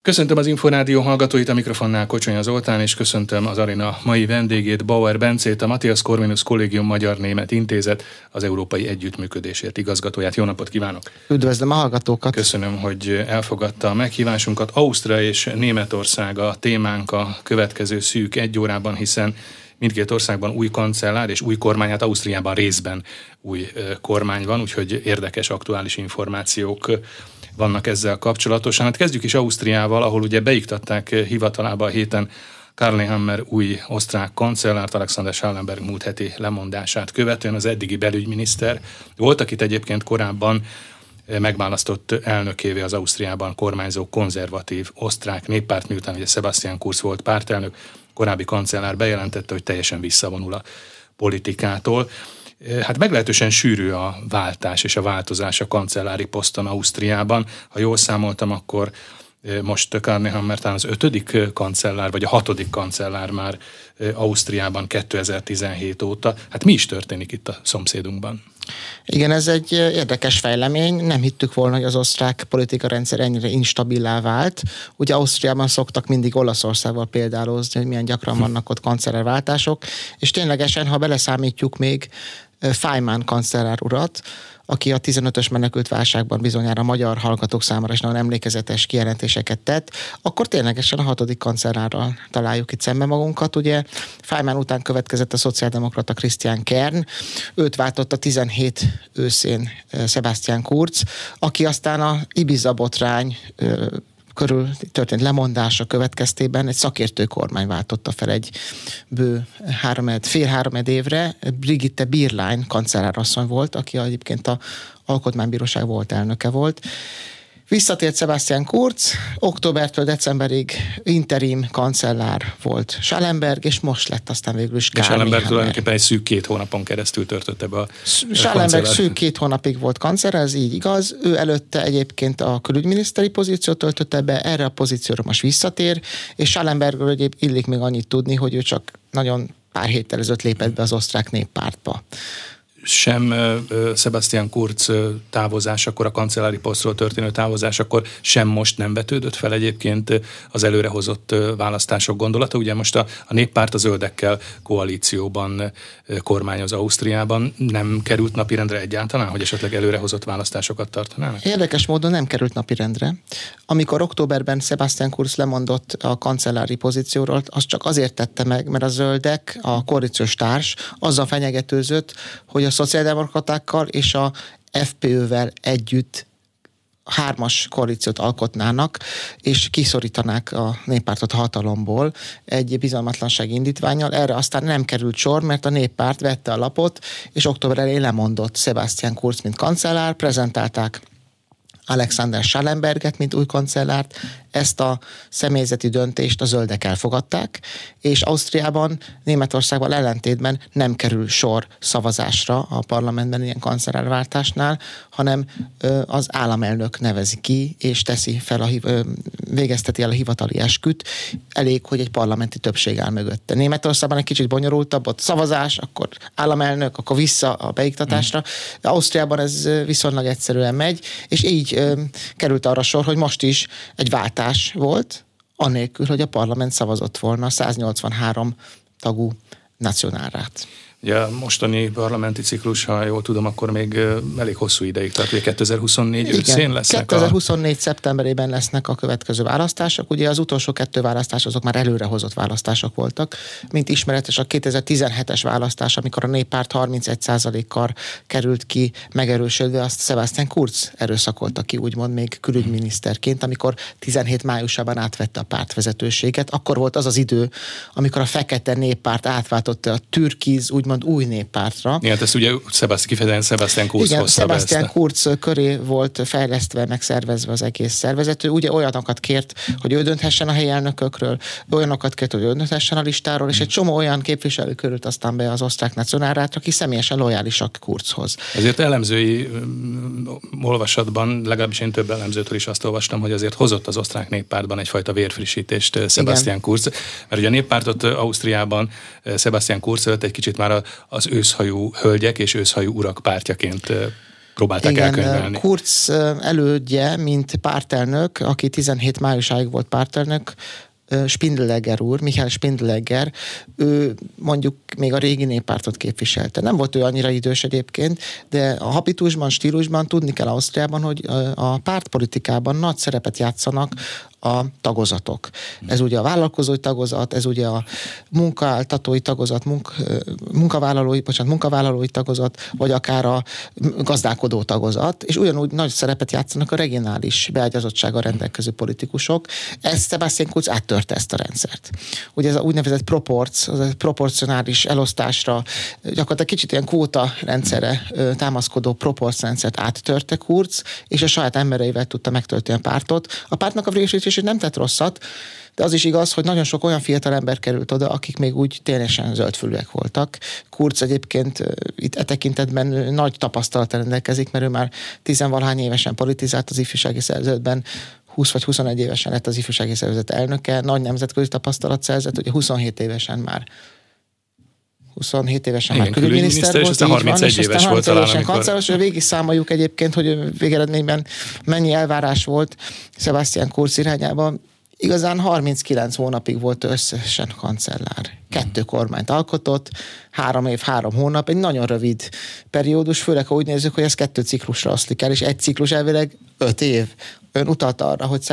Köszöntöm az Inforádió hallgatóit, a mikrofonnál Kocsonya Zoltán, és köszöntöm az aréna mai vendégét, Bauer Bencét, a Matthias Corvinus Kollégium Magyar-Német Intézet, az Európai Együttműködésért igazgatóját. Jó napot kívánok! Üdvözlöm a hallgatókat! Köszönöm, hogy elfogadta a meghívásunkat. Ausztria és Németország a témánk a következő szűk egy órában, hiszen mindkét országban új kancellár és új kormány, hát Ausztriában részben új kormány van, úgyhogy érdekes, aktuális információk vannak ezzel kapcsolatosan. Hát kezdjük is Ausztriával, ahol ugye beiktatták hivatalába a héten Karl Nehammer új osztrák kancellárt, Alexander Schallenberg múlt heti lemondását követően. Az eddigi belügyminiszter volt, akit egyébként korábban megválasztott elnökévé az Ausztriában kormányzó konzervatív osztrák néppárt, miután ugye Sebastian Kurz volt pártelnök, korábbi kancellár bejelentette, hogy teljesen visszavonul a politikától. Hát meglehetősen sűrű a váltás és a változás a kancellári poszton Ausztriában. Ha jól számoltam, akkor most Karl Nehammer talán az 5. kancellár, vagy a 6. kancellár már Ausztriában 2017 óta. Hát mi is történik itt a szomszédunkban? Igen, ez egy érdekes fejlemény. Nem hittük volna, hogy az osztrák politikarendszer ennyire instabilá vált. Ugye Ausztriában szoktak mindig Olaszországgal példálozni, hogy milyen gyakran vannak ott kancellárváltások, és ténylegesen, ha beleszámítjuk még Faymann kancellár urat, aki a 15-ös menekült válságban bizonyára a magyar hallgatók számára is nagyon emlékezetes kijelentéseket tett, akkor ténylegesen a 6. kancellárral találjuk itt szembe magunkat. Ugye Faymann után következett a szociáldemokrata Christian Kern, őt váltotta 17 őszén Sebastian Kurz, aki aztán a Ibiza botrány körül történt lemondása következtében egy szakértő kormány váltotta fel egy bő fél-három évre. Brigitte Bierlein kancellárasszony volt, aki egyébként a Alkotmánybíróság volt elnöke volt. Visszatért Sebastian Kurz, októbertől decemberig interim kancellár volt Schallenberg, és most lett aztán végül is Karl Nehammer. Schallenberg tulajdonképpen egy szűk 2 hónapon keresztül törtötte be a Schallenberg szűk 2 hónapig volt kancellár, ez így igaz. Ő előtte egyébként a külügyminiszteri pozíciót töltötte be, erre a pozícióra most visszatér, és Schallenbergről egyébként illik még annyit tudni, hogy ő csak nagyon pár héttel ezelőtt lépett be az osztrák néppártba. Sem Sebastian Kurz távozásakor, a kancellári posztról történő távozásakor sem most nem vetődött fel egyébként az előrehozott választások gondolata. Ugye most a néppárt a zöldekkel koalícióban kormányoz Ausztriában. Nem került napirendre egyáltalán, hogy esetleg előrehozott választásokat tartanának? Érdekes módon nem került napirendre. Amikor októberben Sebastian Kurz lemondott a kancellári pozícióról, az csak azért tette meg, mert a zöldek, a koalíciós társ azzal fenyegetőzött, hogy a szociáldemokratákkal és a FPÖ-vel együtt 3-as koalíciót alkotnának, és kiszorítanák a néppártot hatalomból egy bizalmatlansági indítvánnyal. Erre aztán nem került sor, mert a néppárt vette a lapot, és október elején lemondott Sebastian Kurz, mint kancellár, prezentálták Alexander Schallenberget, mint új kancellárt. Ezt a személyzeti döntést a zöldek elfogadták, és Ausztriában, Németországban ellentétben nem kerül sor szavazásra a parlamentben ilyen kancellárváltásnál, hanem az államelnök nevezi ki, és teszi fel végezteti el a hivatali esküt. Elég, hogy egy parlamenti többség áll mögötte. Németországban egy kicsit bonyolultabb, ott szavazás, akkor államelnök, akkor vissza a beiktatásra. De Ausztriában ez viszonylag egyszerűen megy, és így került arra sor, hogy most is egy váltás volt, anélkül, hogy a parlament szavazott volna 183 tagú nacionálrát. Ugye a mostani parlamenti ciklus, ha jól tudom, akkor még elég hosszú ideig tart, ugye 2024 őszén lesznek 2024 szeptemberében lesznek a következő választások. Ugye az utolsó 2 választás azok már előrehozott választások voltak. Mint ismeretes a 2017-es választás, amikor a néppárt 31%-kal került ki megerősödve, azt Sebastian Kurz erőszakolta ki, úgymond még külügyminiszterként, amikor 17 májusában átvette a pártvezetőséget. Akkor volt az az idő, amikor a fekete néppárt átváltotta a türkiz, úgymond új néppártra. Igen, ezt ugye kifejezetten Sebastian Kurz hozta be. Sebastian Kurz köré volt fejlesztve, megszervezve az egész szervezet. Ő ugye olyanokat kért, hogy ő dönthessen a helyi elnökökről, olyanokat kért, hogy ő dönthessen a listáról, és egy csomó olyan képviselő körült aztán be az osztrák nacionálrát, aki személyesen lojálisak Kurzhoz. Ezért elemzői olvasatban, legalábbis én több elemzőtől is azt olvastam, hogy azért hozott az osztrák néppártban egyfajta vérfrissítést Sebastian Kurz, mert ugye a néppártot Ausztriában Sebastian Kurz előtt egy kicsit már az őszhajú hölgyek és őszhajú urak pártjaként próbálták elkönyvelni. Kurz elődje, mint pártelnök, aki 17 májusáig volt pártelnök, Spindelegger úr, Michael Spindelegger, ő mondjuk még a régi néppártot képviselte. Nem volt ő annyira idős egyébként, de a habitusban, stílusban tudni kell Ausztriában, hogy a pártpolitikában nagy szerepet játszanak a tagozatok. Ez ugye a vállalkozói tagozat, ez ugye a munkáltatói tagozat, munkavállalói tagozat, vagy akár a gazdálkodó tagozat, és ugyanúgy nagy szerepet játszanak a regionális beágyazottsággal rendelkező politikusok. Sebastian Kurz áttörte ezt a rendszert. Ugye ez a úgynevezett proporcionális elosztásra, gyakorlatilag kicsit ilyen kvóta rendszerre támaszkodó proporcrendszert áttörte Kurz, és a saját embereivel tudta megtölteni a pártot. A pártnak a végül nem tett rosszat, de az is igaz, hogy nagyon sok olyan fiatal ember került oda, akik még úgy ténylegesen zöldfülűek voltak. Kurz egyébként itt e tekintetben nagy tapasztalat rendelkezik, mert ő már 10-valahány évesen politizált az ifjúsági szervezetben, 20 vagy 21 évesen lett az ifjúsági szervezet elnöke, nagy nemzetközi tapasztalat szerzett, ugye 27 évesen már külügyminiszter volt, és 31 éves volt talán, kancelláros, végig számoljuk egyébként, hogy végeredményben mennyi elvárás volt Sebastian Kurz irányában. Igazán 39 hónapig volt összesen kancellár. 2 kormányt alkotott, 3 év, 3 hónap, egy nagyon rövid periódus, főleg ha úgy nézzük, hogy ez 2 ciklusra oszlik el, és egy ciklus elvileg 5 év. Ön utalta arra, hogy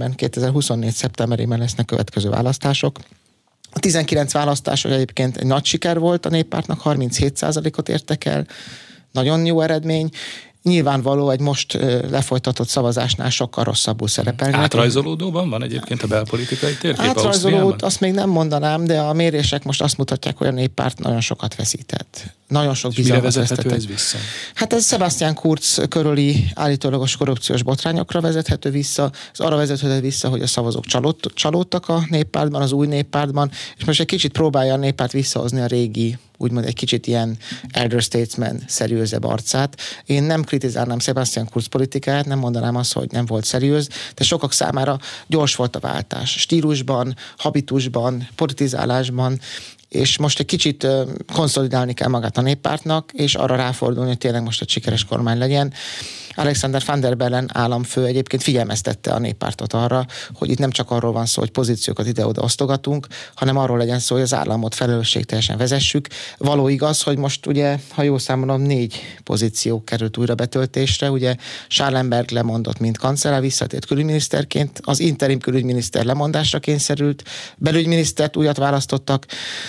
2024 szeptemberében lesznek következő választások. A 19 választás egyébként egy nagy siker volt a néppártnak, 37%-ot értek el, nagyon jó eredmény. Nyilvánvaló, egy most lefolytatott szavazásnál sokkal rosszabbul szerepelnek. Átrajzolódóban van egyébként a belpolitikai térkép Átrajzolódott, azt még nem mondanám, de a mérések most azt mutatják, hogy a néppárt nagyon sokat veszített. Nagyon sok bizalmat vesztettek. Ez vissza? Hát ez Sebastian Kurz körüli állítólagos korrupciós botrányokra vezethető vissza. Ez arra vezethető vissza, hogy a szavazók csalódtak a néppártban, az új néppártban, és most egy kicsit próbálja a néppárt visszahozni a régi, úgymond egy kicsit ilyen elder statesman seriőzebb arcát. Én nem kritizálnám Sebastian Kurz politikáját, nem mondanám azt, hogy nem volt seriőz, de sokak számára gyors volt a váltás. Stílusban, habitusban, politizálásban, és most egy kicsit konszolidálni kell magát a néppártnak, és arra ráfordulni, hogy tényleg most egy sikeres kormány legyen. Alexander Van der Bellen államfő egyébként figyelmeztette a néppártot arra, hogy itt nem csak arról van szó, hogy pozíciókat ide-oda osztogatunk, hanem arról legyen szó, hogy az államot felelősségteljesen vezessük. Való igaz, hogy most ugye, ha jól számolom, 4 pozíció került újra betöltésre, ugye Schallenberg lemondott, mint kancellár, visszatért külügyminiszterként, az interim külügyminiszter lemondásra kényszerült, belügyminisztert újat választottak,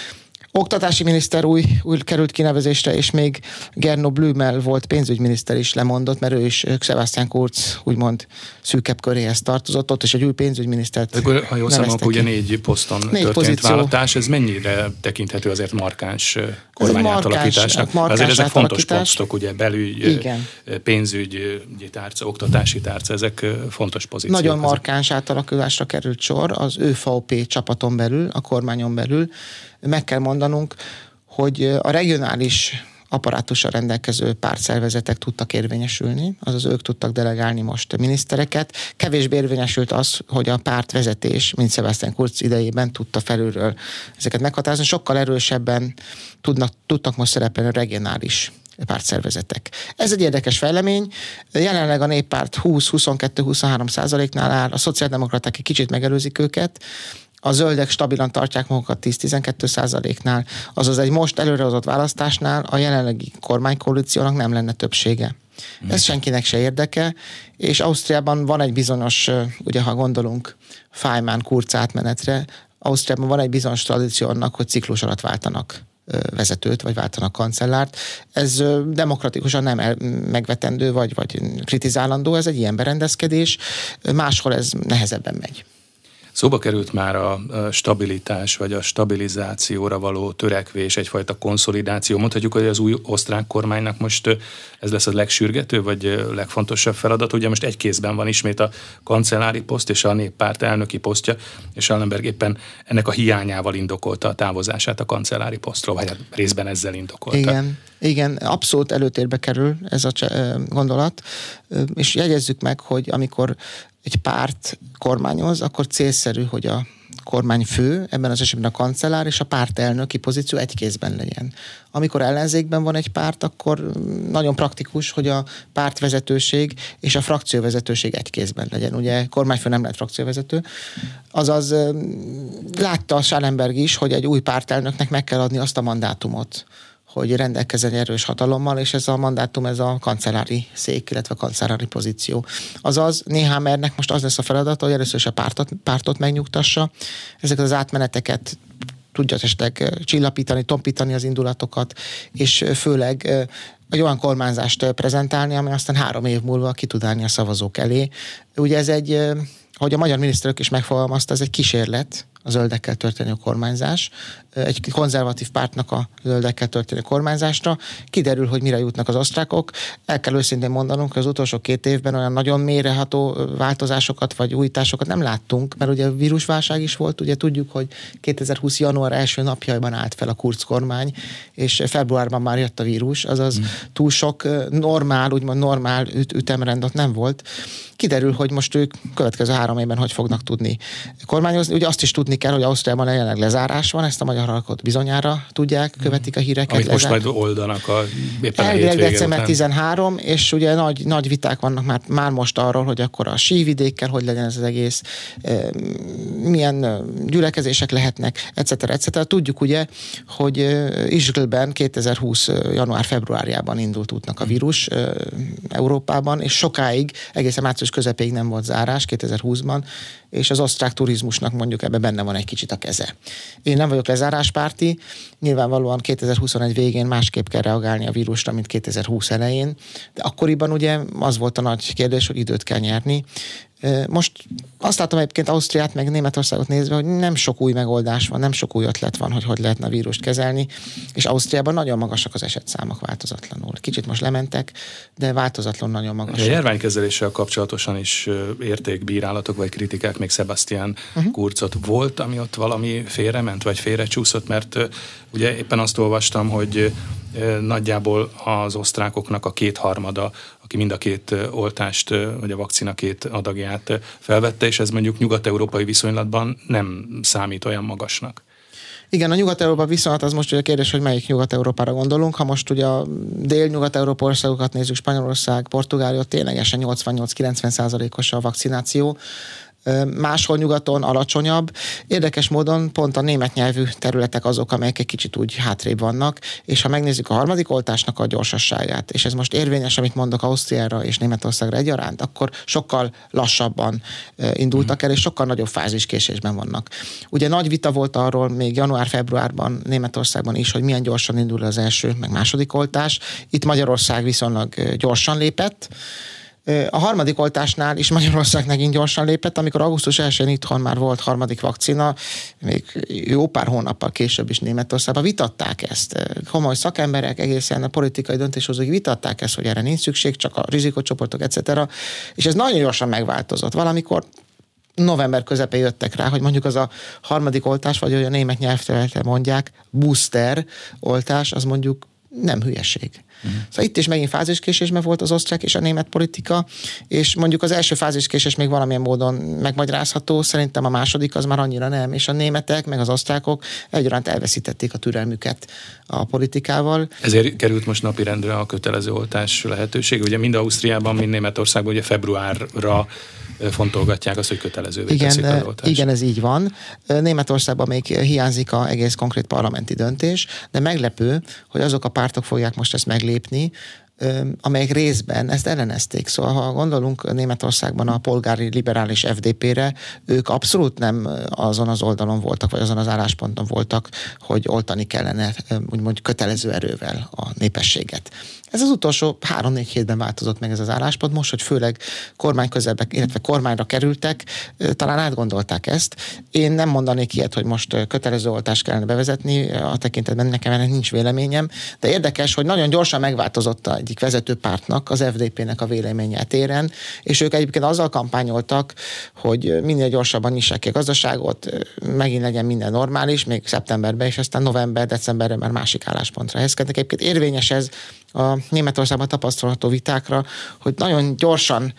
oktatási miniszter új került kinevezésre, és még Gernot Blümel volt pénzügyminiszter is lemondott, mert ő is Sebastian Kurz úgymond szűkebb köréhez tartozott, ott és egy új pénzügyminisztert ha jól számolok, ugye 4 poszton történt választás, ez mennyire tekinthető azért markáns kormányátalakításnak? Azért ezek fontos posztok, ugye belügy, pénzügy, tárca, oktatási tárca, ezek fontos pozíciók. Nagyon markáns átalakulásra került sor az ÖVP csapaton belül, a kormányon belül. Meg kell mondanunk, hogy a regionális apparátussal rendelkező pártszervezetek tudtak érvényesülni, azaz ők tudtak delegálni most minisztereket. Kevésbé érvényesült az, hogy a pártvezetés, mint Sebastian Kurz idejében tudta felülről ezeket meghatározni. Sokkal erősebben tudnak most szerepelni a regionális pártszervezetek. Ez egy érdekes fejlemény. Jelenleg a néppárt 20-22-23%-nál áll, a szociáldemokraták egy kicsit megelőzik őket, a zöldek stabilan tartják magukat 10-12%-nál, azaz egy most előrehozott választásnál a jelenlegi kormánykoalíciónak nem lenne többsége. Ez senkinek se érdeke, és Ausztriában van egy bizonyos, ugye ha gondolunk Faymann-Kurz átmenetre, Ausztriában van egy bizonyos tradíció annak, hogy ciklus alatt váltanak vezetőt, vagy váltanak kancellárt. Ez demokratikusan nem megvetendő, vagy kritizálandó, ez egy ilyen berendezkedés, máshol ez nehezebben megy. Szóba került már a stabilitás, vagy a stabilizációra való törekvés, egyfajta konszolidáció. Mondhatjuk, hogy az új osztrák kormánynak most ez lesz a legsürgető, vagy legfontosabb feladat. Ugye most egy kézben van ismét a kancellári poszt és a néppárt elnöki posztja, és Schallenberg éppen ennek a hiányával indokolta a távozását a kancellári posztról, vagy részben ezzel indokolta. Igen, abszolút előtérbe kerül ez a gondolat, és jegyezzük meg, hogy amikor egy párt kormányoz, akkor célszerű, hogy a kormányfő, ebben az esetben a kancellár és a pártelnöki pozíció egy kézben legyen. Amikor ellenzékben van egy párt, akkor nagyon praktikus, hogy a pártvezetőség és a frakcióvezetőség egy kézben legyen. Ugye kormányfő nem lehet frakcióvezető. Azaz látta Schallenberg is, hogy egy új pártelnöknek meg kell adni azt a mandátumot, hogy rendelkezzen erős hatalommal, és ez a mandátum, ez a kancellári szék, illetve a kancellári pozíció. Azaz Nehammernek most az lesz a feladata, hogy először is a pártot megnyugtassa, ezeket az átmeneteket tudja esetleg csillapítani, tompítani az indulatokat, és főleg egy olyan kormányzást prezentálni, ami aztán 3 év múlva ki tud állni a szavazók elé. Ugye ez egy, ahogy a magyar miniszterök is megfogalmazta, ez egy kísérlet, a zöldekkel történő kormányzás, egy konzervatív pártnak a zöldekkel történő kormányzásra. Kiderül, hogy mire jutnak az osztrákok. El kell őszintén mondanunk, hogy az utolsó 2 évben olyan nagyon mélyreható változásokat vagy újításokat nem láttunk, mert ugye vírusválság is volt, ugye tudjuk, hogy 2020. január első napjaiban állt fel a Kurz kormány, és februárban már jött a vírus, azaz túl sok úgymond normál ütemrend ott nem volt. Kiderül, hogy most ők következő 3 évben hogy fognak tudni kormányozni. Ugye azt is tudni kell, hogy Ausztriában jelenleg lezárás van, ezt a magyar hallgatók bizonyára tudják, követik a híreket. Amit most majd oldanak éppen a hétvége december 13, és ugye nagy viták vannak már most arról, hogy akkor a sívidékkel hogy legyen ez az egész, milyen gyülekezések lehetnek, etc. Tudjuk ugye, hogy Izsglben 2020. január-februárjában indult útnak a vírus Európában, és sokáig, egészen március közepéig nem volt zárás 2020-ban, és az osztrák turizmusnak mondjuk ebben benne van egy kicsit a keze. Én nem vagyok lezáráspárti, nyilvánvalóan 2021 végén másképp kell reagálni a vírusra, mint 2020 elején, de akkoriban ugye az volt a nagy kérdés, hogy időt kell nyerni. Most azt látom egyébként Ausztriát meg Németországot nézve, hogy nem sok új megoldás van, nem sok új ötlet van, hogy lehetne a vírust kezelni, és Ausztriában nagyon magasak az esetszámok változatlanul. Kicsit most lementek, de változatlanul nagyon magasak. A járványkezeléssel kapcsolatosan is érték bírálatok vagy kritikák, még Sebastian Kurzot volt, ami ott valami félrement, vagy félrecsúszott, mert ugye éppen azt olvastam, hogy nagyjából az osztrákoknak a 2/3, aki mind a 2 oltást, vagy a vakcina 2 adagját felvette, és ez mondjuk nyugat-európai viszonylatban nem számít olyan magasnak. Igen, a Nyugat-Európa viszonylat az most ugye a kérdés, hogy melyik Nyugat-Európára gondolunk. Ha most ugye a dél-Nyugat-Európa országokat nézzük, Spanyolország, Portugália, ténylegesen 88-90%-os a vakcináció. Máshol nyugaton alacsonyabb. Érdekes módon pont a német nyelvű területek azok, amelyek egy kicsit úgy hátrébb vannak, és ha megnézzük a harmadik oltásnak a gyorsasságát, és ez most érvényes, amit mondok Ausztriára és Németországra egyaránt, akkor sokkal lassabban indultak el, és sokkal nagyobb fáziskésésben vannak. Ugye nagy vita volt arról még január-februárban Németországban is, hogy milyen gyorsan indul az első, meg második oltás. Itt Magyarország viszonylag gyorsan lépett. A harmadik oltásnál is Magyarország megint gyorsan lépett, amikor augusztus 1-én itthon már volt harmadik vakcina, még jó pár hónappal később is Németországban vitatták ezt. Komoly szakemberek, egészen a politikai döntéshozók vitatták ezt, hogy erre nincs szükség, csak a rizikócsoportok, etc. És ez nagyon gyorsan megváltozott. Valamikor november közepén jöttek rá, hogy mondjuk az a harmadik oltás, vagy hogy a német nyelvterületen mondják, booster oltás, az mondjuk nem hülyeség. Szóval itt is megint fáziskésésben volt az osztrák és a német politika, és mondjuk az első fáziskésés még valamilyen módon megmagyarázható, szerintem a második az már annyira nem, és a németek meg az osztrákok egyaránt elveszítették a türelmüket a politikával. Ezért került most napirendre a kötelező oltás lehetőség. Ugye mind Ausztriában, mind Németországban ugye februárra fontolgatják azt, hogy kötelezővé teszik az oltást. Igen, ez így van. Németországban még hiányzik az egész konkrét parlamenti döntés, de meglepő, hogy azok a pártok fogják most ezt meglépni, amelyek részben ezt ellenezték. Szóval, ha gondolunk Németországban a polgári liberális FDP-re, ők abszolút nem azon az oldalon voltak, vagy azon az állásponton voltak, hogy oltani kellene úgymond kötelező erővel a népességet. Ez az utolsó 3-4 hétben változott meg ez az álláspont, most, hogy főleg kormányközelbe, illetve kormányra kerültek, talán átgondolták ezt. Én nem mondanék ilyet, hogy most kötelező oltást kellene bevezetni, a tekintetben nekem ennek nincs véleményem, de érdekes, hogy nagyon gyorsan megváltozott egyik vezető pártnak, az FDP-nek a véleménye téren, és ők egyébként azzal kampányoltak, hogy minél gyorsabban nyissák ki a gazdaságot, megint legyen minden normális, még szeptemberben, és aztán november, decemberben már másik álláspontra helyezkednek. Egyébként érvényes ez a Németországban tapasztalható vitákra, hogy nagyon gyorsan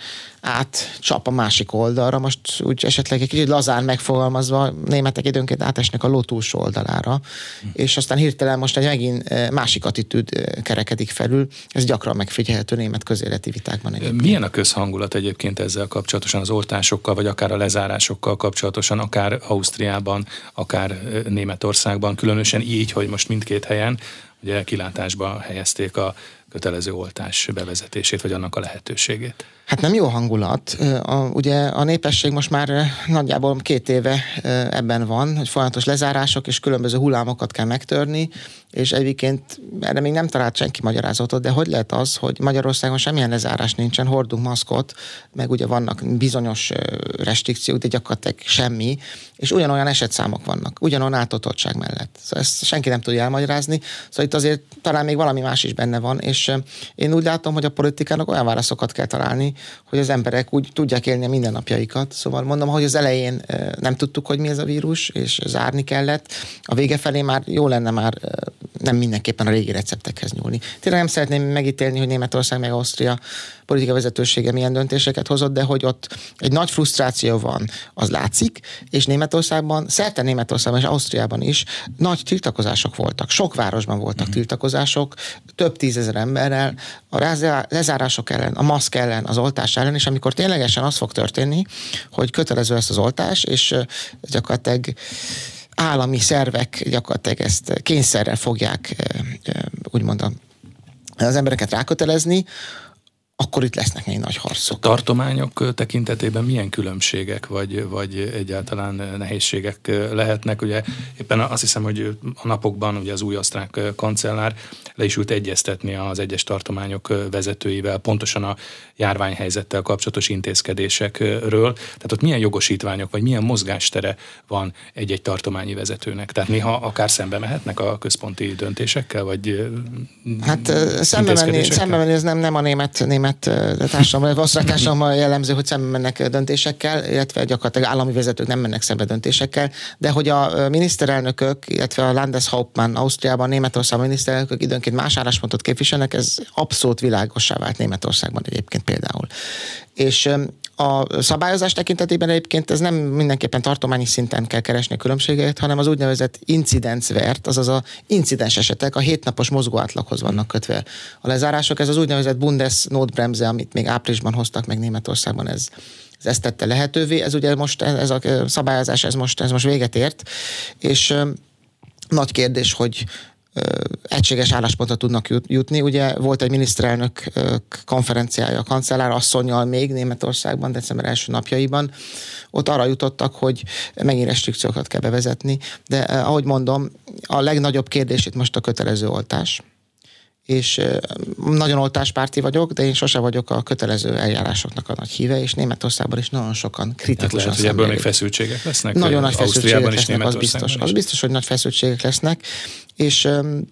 átcsap a másik oldalra, most úgy esetleg egy kicsit lazán megfogalmazva, németek időnként átesnek a ló túlsó oldalára, és aztán hirtelen most egy megint másik attitűd kerekedik felül, ez gyakran megfigyelhető német közéleti vitákban egyébként. Milyen a közhangulat egyébként ezzel kapcsolatosan, az oltásokkal, vagy akár a lezárásokkal kapcsolatosan, akár Ausztriában, akár Németországban, különösen így, hogy most mindkét helyen ugye kilátásba helyezték a kötelező oltás bevezetését, vagy annak a lehetőségét? Hát nem jó hangulat. Ugye a népesség most már nagyjából 2 éve ebben van, hogy folyamatos lezárások és különböző hullámokat kell megtörni, és egyébként erre még nem talált senki magyarázatot, de hogy lehet az, hogy Magyarországon semmilyen lezárás nincsen, hordunk maszkot, meg ugye vannak bizonyos restrikciók, de gyakorlatilag semmi, és ugyanolyan esetszámok vannak, ugyanolyan átoltottság mellett. Szóval ezt senki nem tudja elmagyarázni, szóval itt azért talán még valami más is benne van, és én úgy látom, hogy a politikának olyan válaszokat kell találni, hogy az emberek úgy tudják élni a mindennapjaikat. Szóval mondom, hogy az elején nem tudtuk, hogy mi ez a vírus, és zárni kellett. A vége felé már jó lenne már nem mindenképpen a régi receptekhez nyúlni. Tényleg nem szeretném megítélni, hogy Németország meg Ausztria politika vezetősége milyen döntéseket hozott, de hogy ott egy nagy frusztráció van, az látszik, és Németországban, szerte Németországban és Ausztriában is nagy tiltakozások voltak. Sok városban voltak tiltakozások, több 10 000 emberrel, a lezárások ellen, a maszk ellen, az oltás ellen, és amikor ténylegesen az fog történni, hogy kötelező lesz az oltás, és gyakorlatilag állami szervek gyakorlatilag ezt kényszerrel fogják úgymond az embereket rákötelezni, akkor itt lesznek még nagy harcok. A tartományok tekintetében milyen különbségek, vagy egyáltalán nehézségek lehetnek? Ugye éppen azt hiszem, hogy a napokban ugye az új osztrák kancellár le is ült egyeztetni az egyes tartományok vezetőivel pontosan a járványhelyzettel kapcsolatos intézkedésekről. Tehát ott milyen jogosítványok, vagy milyen mozgástere van egy-egy tartományi vezetőnek? Tehát néha akár szembe mehetnek a központi döntésekkel, vagy hát szembe menni ez nem a német társadalom, vagy osztrák társadalommal jellemző, hogy szembe mennek döntésekkel, illetve gyakorlatilag állami vezetők nem mennek szembe döntésekkel, de hogy a miniszterelnökök, illetve a Landeshauptmann Ausztriában, Németországban miniszterelnökök időnként más álláspontot képviselnek, ez abszolút világossá vált Németországban egyébként például. És a szabályozás tekintetében egyébként ez nem mindenképpen tartományi szinten kell keresni a különbségeket, hanem az úgynevezett incidenswert, azaz a incidens esetek, a 7 napos mozgóátlaghoz vannak kötve a lezárások. Ez az úgynevezett Bundesnotbremse, amit még áprilisban hoztak meg Németországban, ez ezt tette lehetővé. Ez ugye most, ez a szabályozás, ez most véget ért, és nagy kérdés, hogy egységes álláspontra tudnak jutni. Ugye volt egy miniszterelnök konferenciája a kancellár asszonnyal még Németországban, december első napjaiban. Ott arra jutottak, hogy megint restrikciókat kell bevezetni, de ahogy mondom, a legnagyobb kérdés itt most a kötelező oltás. És nagyon oltáspárti vagyok, de én sose vagyok a kötelező eljárásoknak a nagy híve, és Németországban is nagyon sokan kritikusan lehet, hogy ebből még feszültségek lesznek? Nagyon nagy feszültségek is, lesznek, az biztos, hogy nagy feszültségek lesznek, és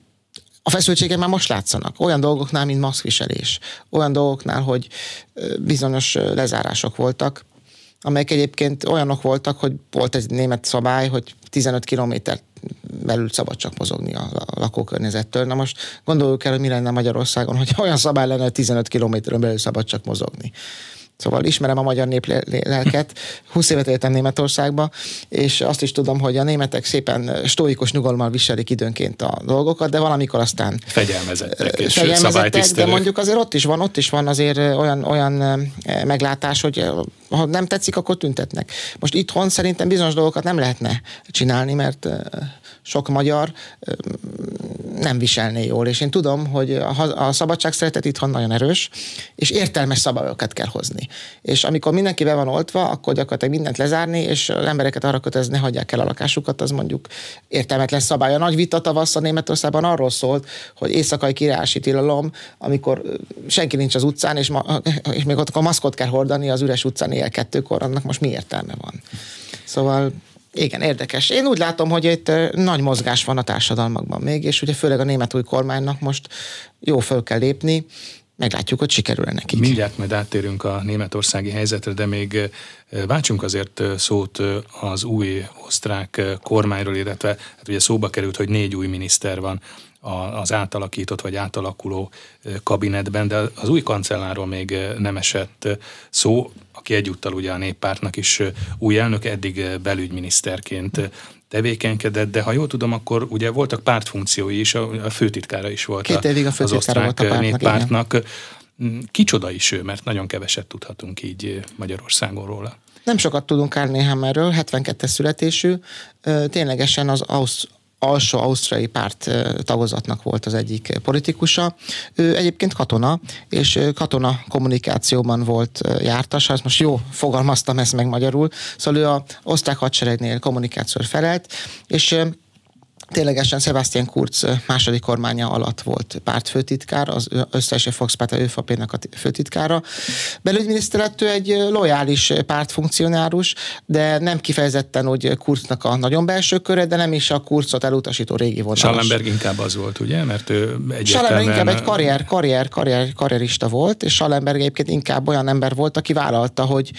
a feszültségek már most látszanak. Olyan dolgoknál, mint maszkviselés. Olyan dolgoknál, hogy bizonyos lezárások voltak, amelyek egyébként olyanok voltak, hogy volt egy német szabály, hogy 15 kilométer belül szabad csak mozogni a lakókörnyezettől. Na most gondoljuk el, hogy mi lenne Magyarországon, hogy olyan szabály lenne, hogy 15 kilométeren belül szabad csak mozogni. Szóval ismerem a magyar néplelket, 20 évet éltem Németországba, és azt is tudom, hogy a németek szépen stoikus nyugalommal viselik időnként a dolgokat, de valamikor aztán fegyelmezettek és szabálytisztelők. De mondjuk azért ott is van azért olyan meglátás, hogy ha nem tetszik, akkor tüntetnek. Most itthon szerintem bizonyos dolgokat nem lehetne csinálni, mert sok magyar nem viselné jól, és én tudom, hogy a szabadságszeretet itthon nagyon erős, és értelmes szabályokat kell hozni. És amikor mindenki be van oltva, akkor gyakorlatilag mindent lezárni, és az embereket arra kötelezni, hagyják el a lakásukat, az mondjuk értelmetlen szabály. A nagy vita tavasszal Németországban arról szólt, hogy éjszakai királyási tilalom, amikor senki nincs az utcán, és még ott a maszkot kell hordani az üres utcán éjjel 2-kor, annak most mi értelme van? Szóval igen, érdekes. Én úgy látom, hogy itt nagy mozgás van a társadalmakban még, és ugye főleg a német új kormánynak most jó föl kell lépni, meglátjuk, hogy sikerül-e nekik. Mindjárt majd áttérünk a németországi helyzetre, de még váltsunk azért szót az új osztrák kormányról, illetve hát ugye szóba került, hogy 4 új miniszter van az átalakított vagy átalakuló kabinetben, de az új kancellárról még nem esett szó, aki egyúttal ugye a Néppártnak is új elnök, eddig belügyminiszterként tevékenykedett, de ha jól tudom, akkor ugye voltak pártfunkciói is, a főtitkára is volt 2 évig a főtitkára volt a pártnak, Néppártnak. Kicsoda is ő, mert nagyon keveset tudhatunk így Magyarországon róla. Nem sokat tudunk Karl Nehammerről, 72-es születésű, ténylegesen az alsó ausztriai párt tagozatnak volt az egyik politikusa. Ő egyébként katona, és katona kommunikációban volt jártas, ezt most jó fogalmaztam ezt meg magyarul, szóval ő az osztrák hadseregnél kommunikációt felelt, és ténylegesen Sebastian Kurz második kormánya alatt volt pártfőtitkár, az Österreichische Volkspartei ÖVP-nek a főtitkára. Belügyminiszter lett, ő egy lojális pártfunkcionárus, de nem kifejezetten úgy Kurznak a nagyon belső köre, de nem is a Kurzot elutasító régi vonalas. Schallenberg inkább az volt, ugye? Mert ő egyértelműen... Schallenberg inkább egy karrierista volt, és Schallenberg egyébként inkább olyan ember volt, aki vállalta, hogy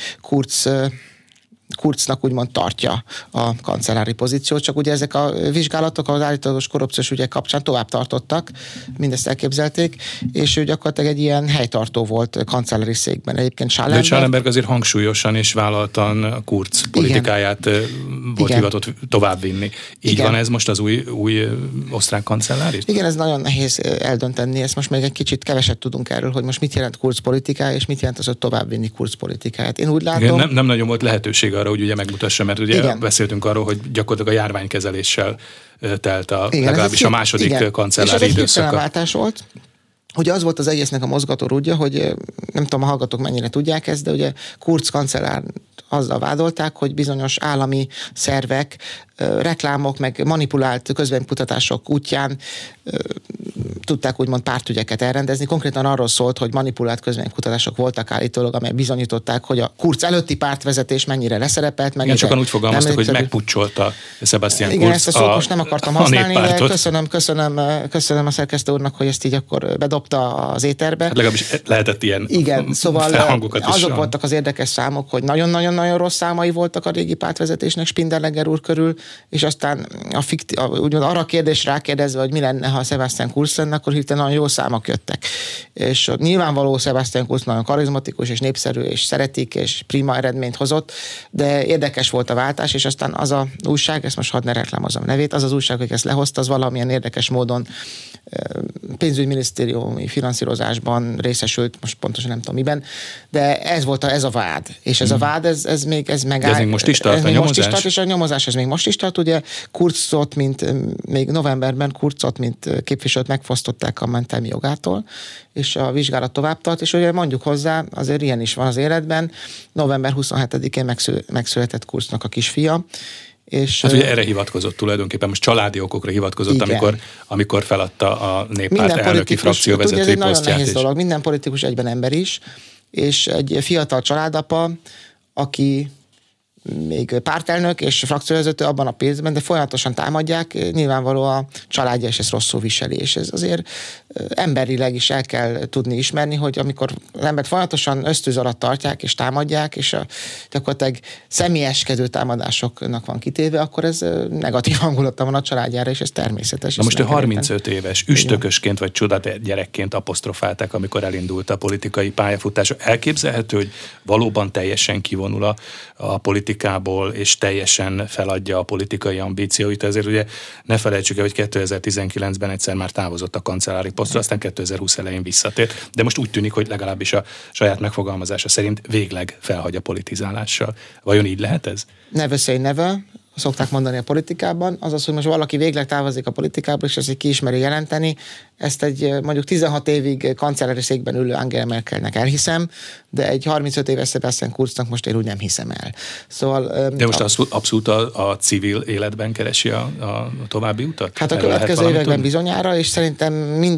Kurznak úgymond tartja a kancellári pozíciót, csak ugye ezek a vizsgálatok az állítólagos korrupciós ügyek kapcsán tovább tartottak, mindezt elképzelték, és ő gyakorlatilag egy ilyen helytartó volt kancellári székben. Egyébként Schallenberg azért hangsúlyosan és vállaltan Kurz politikáját volt hivatott továbbvinni. Így van ez most az új osztrák kancellár is? Igen, ez nagyon nehéz eldönteni, ezt most még egy kicsit keveset tudunk erről, hogy most mit jelent Kurz politikája, és mit jelent az, hogy továbbvinni Kurz politikáját. Én úgy látom... Igen, nem nagyon volt lehetőség arra, hogy ugye megmutassa, mert ugye beszéltünk arról, hogy gyakorlatilag a járványkezeléssel telt legalábbis a második kancellári időszaka. És ez egy váltás volt. Ugye az volt az egésznek a mozgatórugja, hogy nem tudom, a hallgatók mennyire tudják ezt, de ugye Kurz kancellár azzal vádolták, hogy bizonyos állami szervek, reklámok, meg manipulált közvéleménykutatások útján tudták úgymond pártügyeket elrendezni. Konkrétan arról szólt, hogy manipulált közvéleménykutatások voltak állítólag, amelyek bizonyították, hogy a Kurz előtti pártvezetés mennyire leszerepelt. Igen, sokan úgy fogalmaztak, hogy megpucsolta Sebastian Kurz. Igen, ezt a szót most nem akartam használni, de köszönöm a szerkesztő úrnak, hogy ezt így akkor bedobta az éterbe. Hát legalábbis lehetett ilyen igen, szóval felhangokat is. Azok voltak az érdekes számok, hogy nagyon-nagyon rossz számai voltak a régi pártvezetésnek Spindellegger úr körül, és aztán úgymond arra a kérdés rákérdezve, hogy mi lenne, ha Sebastian Kurz lenne, akkor hirtelen nagyon jó számok jöttek. És nyilvánvaló Sebastian Kurz nagyon karizmatikus és népszerű, és szeretik, és prima eredményt hozott, de érdekes volt a váltás, és aztán az a újság, ezt most hadd ne reklámozom nevét, az újság, hogy ezt lehozta, az valamilyen érdekes módon pénzügyminisztériumi finanszírozásban részesült, most pontosan nem tudom miben, de ez a vád. És ez a vád, ez még megáll. Ez még most is tart a nyomozás? És a nyomozás ez még most is tart, ugye Kurzot, még novemberben Kurzot, mint képviselőt megfosztották a mentelmi jogától, és a vizsgálat tovább tart, és ugye mondjuk hozzá, azért ilyen is van az életben, november 27-én megszületett Kurznak a kisfia, és hát ugye erre hivatkozott tulajdonképpen, most családi okokra hivatkozott, amikor feladta a Néppárt elnöki frakcióvezetői posztját. Ez egy nagyon nehéz dolog, minden politikus egyben ember is, és egy fiatal családapa, aki még pártelnök és frakcióvezető abban a pénzben, de folyamatosan támadják, nyilvánvaló a családja és ez rosszul viseli, és ez azért emberileg is el kell tudni ismerni, hogy amikor az embert folyamatosan ösztűz alatt tartják és támadják, és gyakorlatilag személyeskedő támadásoknak van kitéve, akkor ez negatív hangulata van a családjára, és ez természetes. Na most ő 35 éves, üstökösként vagy csodát gyerekként apostrofálták, amikor elindult a politikai pályafutása. Elképzelhető, hogy valóban teljesen kivonul a politikából, és teljesen feladja a politikai ambícióit. Ezért ugye ne felejtsük el, hogy 2019-ben egyszer már távozott a kancellári posztra, aztán 2020 elején visszatért. De most úgy tűnik, hogy legalábbis a saját megfogalmazása szerint végleg felhagy a politizálással. Vajon így lehet ez? Never say never, szokták mondani a politikában. Azaz, hogy most valaki végleg távozik a politikából, és ezt ki ismeri jelenteni, ezt egy mondjuk 16 évig kancellári székben ülő Angela Merkelnek elhiszem, de egy 35 éves Sebastian Kurznak most én úgy nem hiszem el. Szóval, de most abszolút a civil életben keresi a további utat? Hát a következő években bizonyára, és szerintem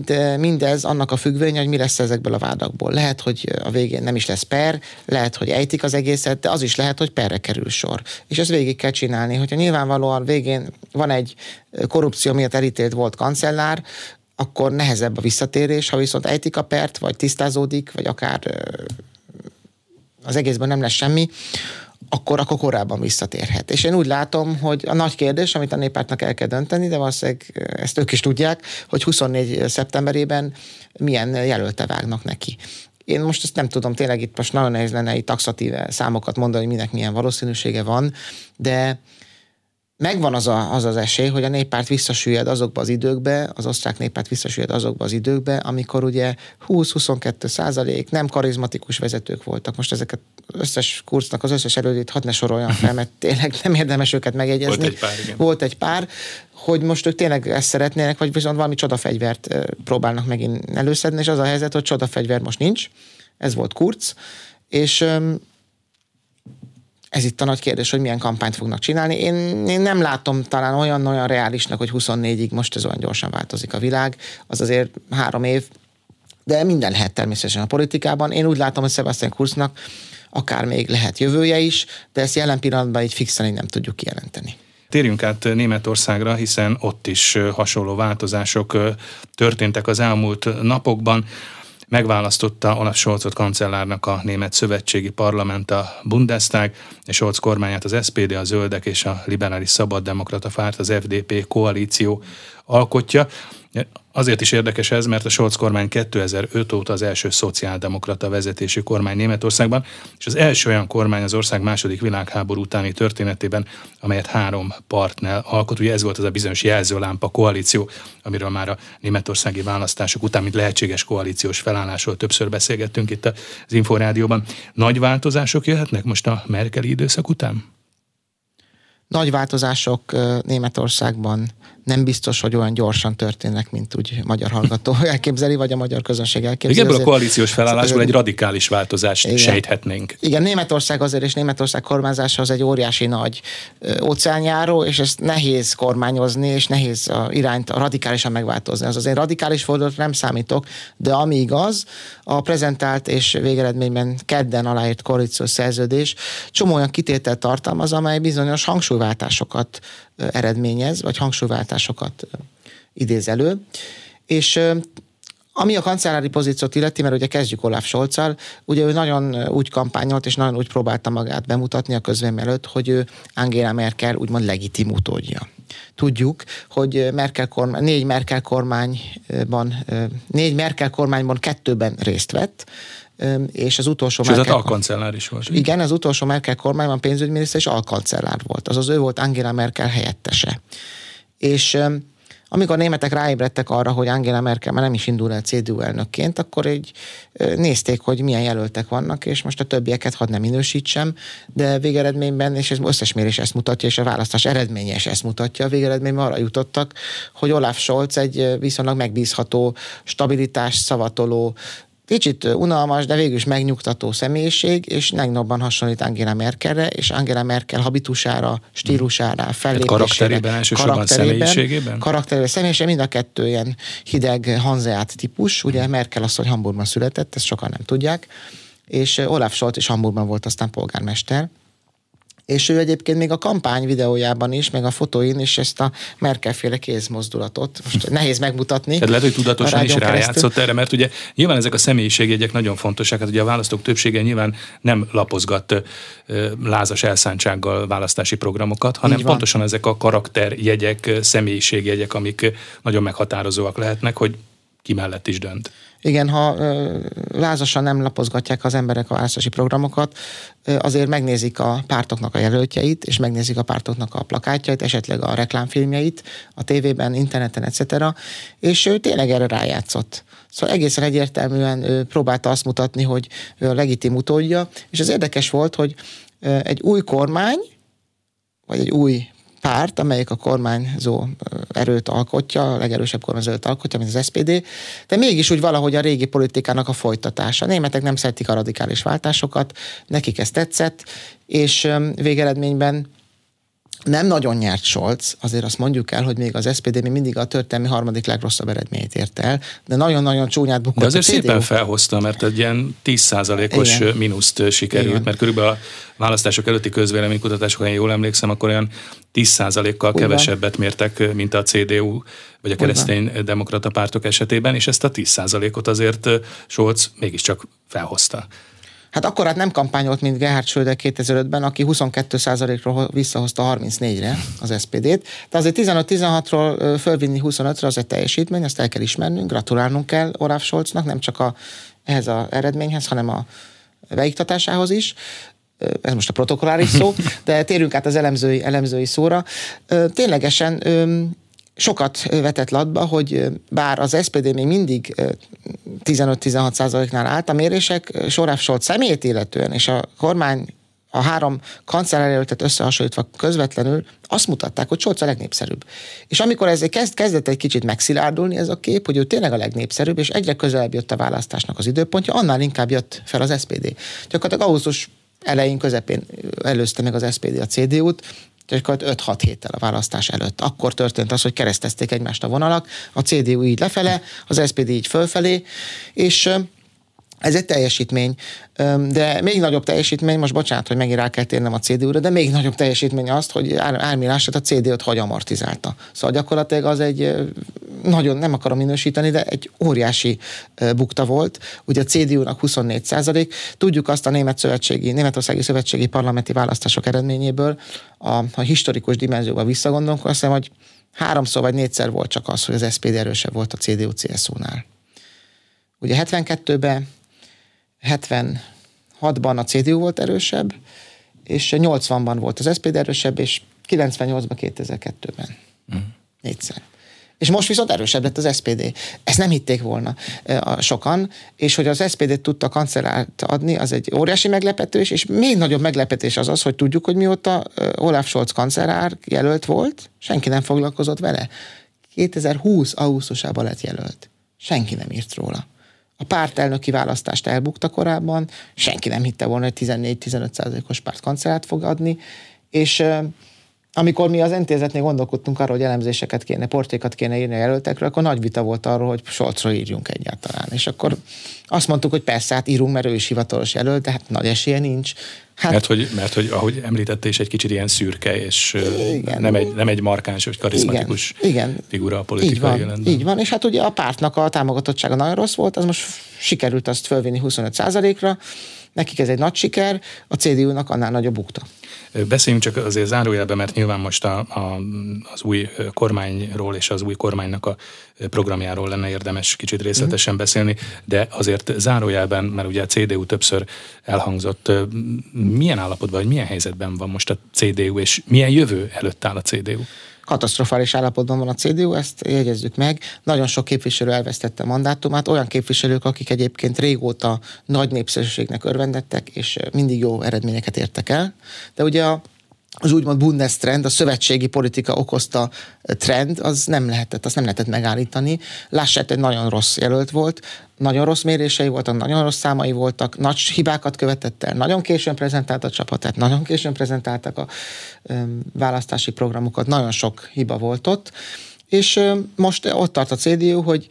mindez annak a függvénye, hogy mi lesz ezekből a vádakból. Lehet, hogy a végén nem is lesz per, lehet, hogy ejtik az egészet, de az is lehet, hogy perre kerül sor. És ezt végig kell csinálni, hogyha nyilvánvalóan végén van egy korrupció miatt elítélt volt kancellár, akkor nehezebb a visszatérés, ha viszont ejtik a pert, vagy tisztázódik, vagy akár az egészben nem lesz semmi, akkor korábban visszatérhet. És én úgy látom, hogy a nagy kérdés, amit a Néppártnak el kell dönteni, de valószínűleg ezt ők is tudják, hogy 24. szeptemberében milyen jelölte vágnak neki. Én most ezt nem tudom, tényleg itt most nagyon nehéz lenne itt taxatíve számokat mondani, hogy minek milyen valószínűsége van, de megvan az esély, hogy a néppárt visszasüllyed azokba az időkbe, az osztrák néppárt visszasüllyed azokba az időkbe, amikor ugye 20-22% nem karizmatikus vezetők voltak. Most ezeket összes Kurznak az összes erődét hadd ne soroljam fel, mert tényleg nem érdemes őket megjegyezni. Volt egy pár, hogy most ők tényleg ezt szeretnének, vagy viszont valami csodafegyvert próbálnak megint előszedni, és az a helyzet, hogy csodafegyver most nincs. Ez volt Kurz, és ez itt a nagy kérdés, hogy milyen kampányt fognak csinálni. Én nem látom talán olyan reálisnak, hogy 24-ig most ez olyan gyorsan változik a világ. Az azért 3 év, de minden lehet természetesen a politikában. Én úgy látom, hogy Sebastian Kurznak akár még lehet jövője is, de ezt jelen pillanatban így fixen így nem tudjuk kijelenteni. Térjünk át Németországra, hiszen ott is hasonló változások történtek az elmúlt napokban. Megválasztotta Olaf Scholzot kancellárnak a német szövetségi parlament, a Bundestag, és Scholz kormányát az SPD, a Zöldek és a Liberális Szabaddemokrata Párt, az FDP koalíció alkotja. Azért is érdekes ez, mert a Scholz kormány 2005 óta az első szociáldemokrata vezetésű kormány Németországban, és az első olyan kormány az ország második világháború utáni történetében, amelyet 3 partner alkot. Ugye ez volt az a bizonyos jelzőlámpa koalíció, amiről már a németországi választások után, mint lehetséges koalíciós felállásról többször beszélgettünk itt az Inforádióban. Nagy változások jöhetnek most a merkeli időszak után? Nagy változások Németországban nem biztos, hogy olyan gyorsan történnek, mint úgy magyar hallgató elképzeli, vagy a magyar közönség elképzeli. Ebből a koalíciós felállásból egy radikális változást igen, sejthetnénk. Igen, Németország azért, és Németország kormányzása az egy óriási nagy óceánjáró, és ezt nehéz kormányozni, és nehéz a irányt radikálisan megváltozni. Az azért radikális fordulatra nem számítok, de ami igaz, a prezentált és végeredményben kedden aláírt koalíciós szerződés csomó olyan kitételt tartalmaz, amely bizonyos hangsúlyváltásokat eredményez, vagy hangsúlyváltásokat idéz elő. És ami a kancellári pozíciót illeti, mert ugye kezdjük Olaf Scholzzal, ugye ő nagyon úgy kampányolt, és nagyon úgy próbálta magát bemutatni a közvélemény előtt, hogy ő Angela Merkel úgymond legitim utódja. Tudjuk, hogy négy Merkel kormányban 2-ben részt vett, és az utolsó Merkel alkancellár is volt. Igen, az utolsó Merkel kormányban pénzügyminiszter és alkancellár volt. Azaz ő volt Angela Merkel helyettese. És amikor a németek ráébredtek arra, hogy Angela Merkel már nem is indul el CDU elnökként, akkor így nézték, hogy milyen jelöltek vannak, és most a többieket hadd nem minősítsem, de végeredményben, és ez összesmérés ezt mutatja, és a választás eredménye is ezt mutatja, végeredményben arra jutottak, hogy Olaf Scholz egy viszonylag megbízható, stabilitás szavatoló, kicsit unalmas, de végül is megnyugtató személyiség, és legnagyobbban hasonlít Angela Merkelre, és Angela Merkel habitusára, stílusára, fellépésére, karakterében, elsősorban személyiségében? Személyiségében, mind a kettő ilyen hideg hanzeát típus, ugye Merkel asszony Hamburgban született, ezt sokan nem tudják, és Olaf Scholz is Hamburgban volt aztán polgármester, és ő egyébként még a kampány videójában is, meg a fotóin is ezt a Merkel-féle kézmozdulatot, most nehéz megmutatni. Tehát lehet, hogy tudatosan is rájátszott erre, mert ugye nyilván ezek a személyiségjegyek nagyon fontosak, hát ugye a választók többsége nyilván nem lapozgat lázas elszántsággal választási programokat, hanem pontosan ezek a karakterjegyek, személyiségjegyek, amik nagyon meghatározóak lehetnek, hogy ki mellett is dönt. Igen, ha lázasan nem lapozgatják az emberek a választási programokat, azért megnézik a pártoknak a jelöltjeit, és megnézik a pártoknak a plakátjait, esetleg a reklámfilmjeit, a tévében, interneten, etc. És ő tényleg erre rájátszott. Szóval egészen egyértelműen ő próbálta azt mutatni, hogy ő a legitim utódja, és az érdekes volt, hogy egy új kormány, vagy egy új párt, amelyik a kormányzó erőt alkotja, a legerősebb kormányzó erőt alkotja, mint az SPD, de mégis úgy valahogy a régi politikának a folytatása. A németek nem szeretik a radikális váltásokat, nekik ez tetszett, és végeredményben nem nagyon nyert Scholz, azért azt mondjuk el, hogy még az SPD még mindig a történelmi 3. legrosszabb eredményt ért el, de nagyon-nagyon csúnyát bukott. De azért szépen felhozta, mert egy ilyen 10%-os mínuszt sikerült, igen. Mert körülbelül a választások előtti közvéleménykutatások, ha én jól emlékszem, akkor olyan 10%-kal kevesebbet mértek, mint a CDU vagy a kereszténydemokrata pártok esetében, és ezt a 10%-ot azért Scholz mégiscsak felhozta. Hát akkor hát nem kampányolt, mint Gerhard Schröder 2005-ben, aki 22%-ról visszahozta 34-re az SPD-t. De azért 15-16-ról fölvinni 25-re az egy teljesítmény, ezt el kell ismernünk, gratulálnunk kell Olaf Scholznak, nem csak ehhez az eredményhez, hanem a beiktatásához is. Ez most a protokolláris szó, de térjünk át az elemzői szóra. Ténylegesen sokat vetett latba, hogy bár az SPD még mindig 15-16%-nál állt, a mérések Olaf Scholz személyét illetően, és a kormány a 3 kancellárjelöltet összehasonlítva közvetlenül azt mutatták, hogy Scholz a legnépszerűbb. És amikor ez kezdett egy kicsit megszilárdulni ez a kép, hogy ő tényleg a legnépszerűbb, és egyre közelebb jött a választásnak az időpontja, annál inkább jött fel az SPD. Gyakorlatilag augusztus elején, közepén előzte meg az SPD a CDU-t, gyakorlatilag 5-6 héttel a választás előtt. Akkor történt az, hogy keresztezték egymást a vonalak, a CDU így lefele, az SPD így fölfelé, és ez egy teljesítmény, de még nagyobb teljesítmény, most bocsánat, hogy megint rá kell térnem a CDU-ra, de még nagyobb teljesítmény azt, hogy Ármi Laschet a CDU-t hogy amortizálta. Szóval gyakorlatilag az egy nagyon, nem akarom minősíteni, de egy óriási bukta volt. Ugye a CDU-nak 24%. Tudjuk azt a Németországi Szövetségi Parlamenti Választások eredményéből, a historikus dimenzióban visszagondolunk, azt hiszem, hogy 3-szor vagy 4-szer volt csak az, hogy az SPD erősebb volt a CDU-CSU-nál. Ugye 72-ben, 76-ban a CDU volt erősebb, és 80-ban volt az SPD erősebb, és 98-ban, 2002-ben. 4-szer. És most viszont erősebb lett az SPD. Ezt nem hitték volna sokan, és hogy az SPD tudta kancellárt adni, az egy óriási meglepetés, és még nagyobb meglepetés az, hogy tudjuk, hogy mióta Olaf Scholz kancellár jelölt volt, senki nem foglalkozott vele. 2020 augusztusában lett jelölt. Senki nem írt róla. A pártelnöki választást elbukta korábban, senki nem hitte volna, hogy 14-15%-os pártkancellárt fog adni, és amikor mi az intézetnél gondolkodtunk arról, hogy elemzéseket kéne, portrékat kéne írni a jelöltekről, akkor nagy vita volt arról, hogy Scholzról írjunk egyáltalán. És akkor azt mondtuk, hogy persze, hát írunk, mert ő is hivatalos jelölt, de hát nagy esélye nincs. Hát, mert hogy ahogy említette is, egy kicsit ilyen szürke, és nem egy markáns, vagy karizmatikus figura a politikai jelenben. Így van, és hát ugye a pártnak a támogatottsága nagyon rossz volt, az most sikerült azt fölvinni 25%-ra, nekik ez egy nagy siker, a CDU-nak annál nagyobb bukta. Beszéljünk csak azért zárójelben, mert nyilván most az új kormányról és az új kormánynak a programjáról lenne érdemes kicsit részletesen beszélni, de azért zárójelben, mert ugye a CDU többször elhangzott, milyen állapotban, vagy milyen helyzetben van most a CDU, és milyen jövő előtt áll a CDU? Katasztrofális állapotban van a CDU, ezt jegyezzük meg. Nagyon sok képviselő elvesztette a mandátumát, olyan képviselők, akik egyébként régóta nagy népszerűségnek örvendettek, és mindig jó eredményeket értek el. De ugye az úgymond Bundestrend, a szövetségi politika okozta trend, azt nem lehetett megállítani. Laschet egy nagyon rossz jelölt volt, nagyon rossz mérései voltak, nagyon rossz számai voltak, nagy hibákat követett el, nagyon későn prezentált a csapatát, nagyon későn prezentáltak a választási programokat, nagyon sok hiba volt ott, és most ott tart a CDU, hogy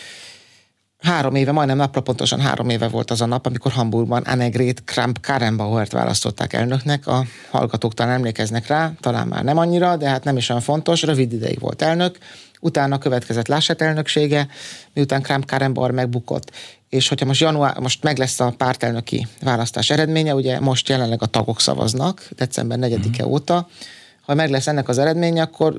3 éve, majdnem napra pontosan 3 éve volt az a nap, amikor Hamburgban Annegret Kramp-Karrenbauert választották elnöknek. A hallgatók talán emlékeznek rá, talán már nem annyira, de hát nem is olyan fontos, rövid ideig volt elnök. Utána következett Laschet elnöksége, miután Kramp-Karrenbauer megbukott. És hogyha most meg lesz a pártelnöki választás eredménye, ugye most jelenleg a tagok szavaznak, december 4-e óta. Ha meg lesz ennek az eredménye, akkor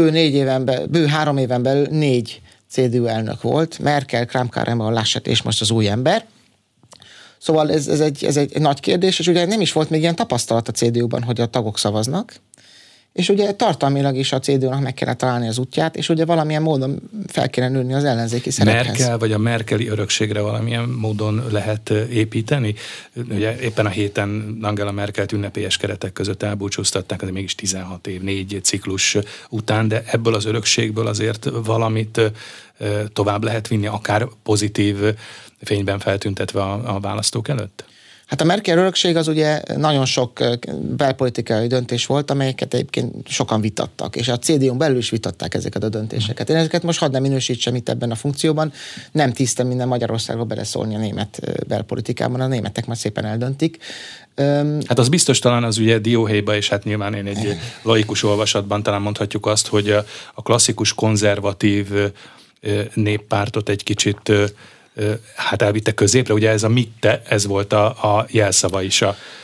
bő 3 éven belül 4 CDU elnök volt, Merkel, Kramp-Karrenbauer, Laschet és most az új ember. Szóval ez egy nagy kérdés, és ugye nem is volt még ilyen tapasztalat a CDU-ban, hogy a tagok szavaznak, és ugye tartalmilag is a CDU-nak meg kellett találni az útját, és ugye valamilyen módon fel kéne nőni az ellenzéki szerephez. Merkel vagy a merkeli örökségre valamilyen módon lehet építeni? Ugye éppen a héten Angela Merkelt ünnepélyes keretek között elbúcsúztatták, azért mégis 16 év, 4 ciklus után, de ebből az örökségből azért valamit tovább lehet vinni, akár pozitív fényben feltüntetve a választók előtt? Hát a Merkel örökség az ugye nagyon sok belpolitikai döntés volt, amelyeket egyébként sokan vitattak, és a CDU-n belül is vitatták ezeket a döntéseket. Én ezeket most hadd nem minősítsem itt ebben a funkcióban, nem tisztem minden Magyarországról beleszólni a német belpolitikában, a németek már szépen eldöntik. Hát az biztos, talán az ugye dióhéjba, és hát nyilván én egy laikus olvasatban talán mondhatjuk azt, hogy a klasszikus konzervatív néppártot egy kicsit hát elvitte középre, ugye ez a Mitte, ez volt a jelszava is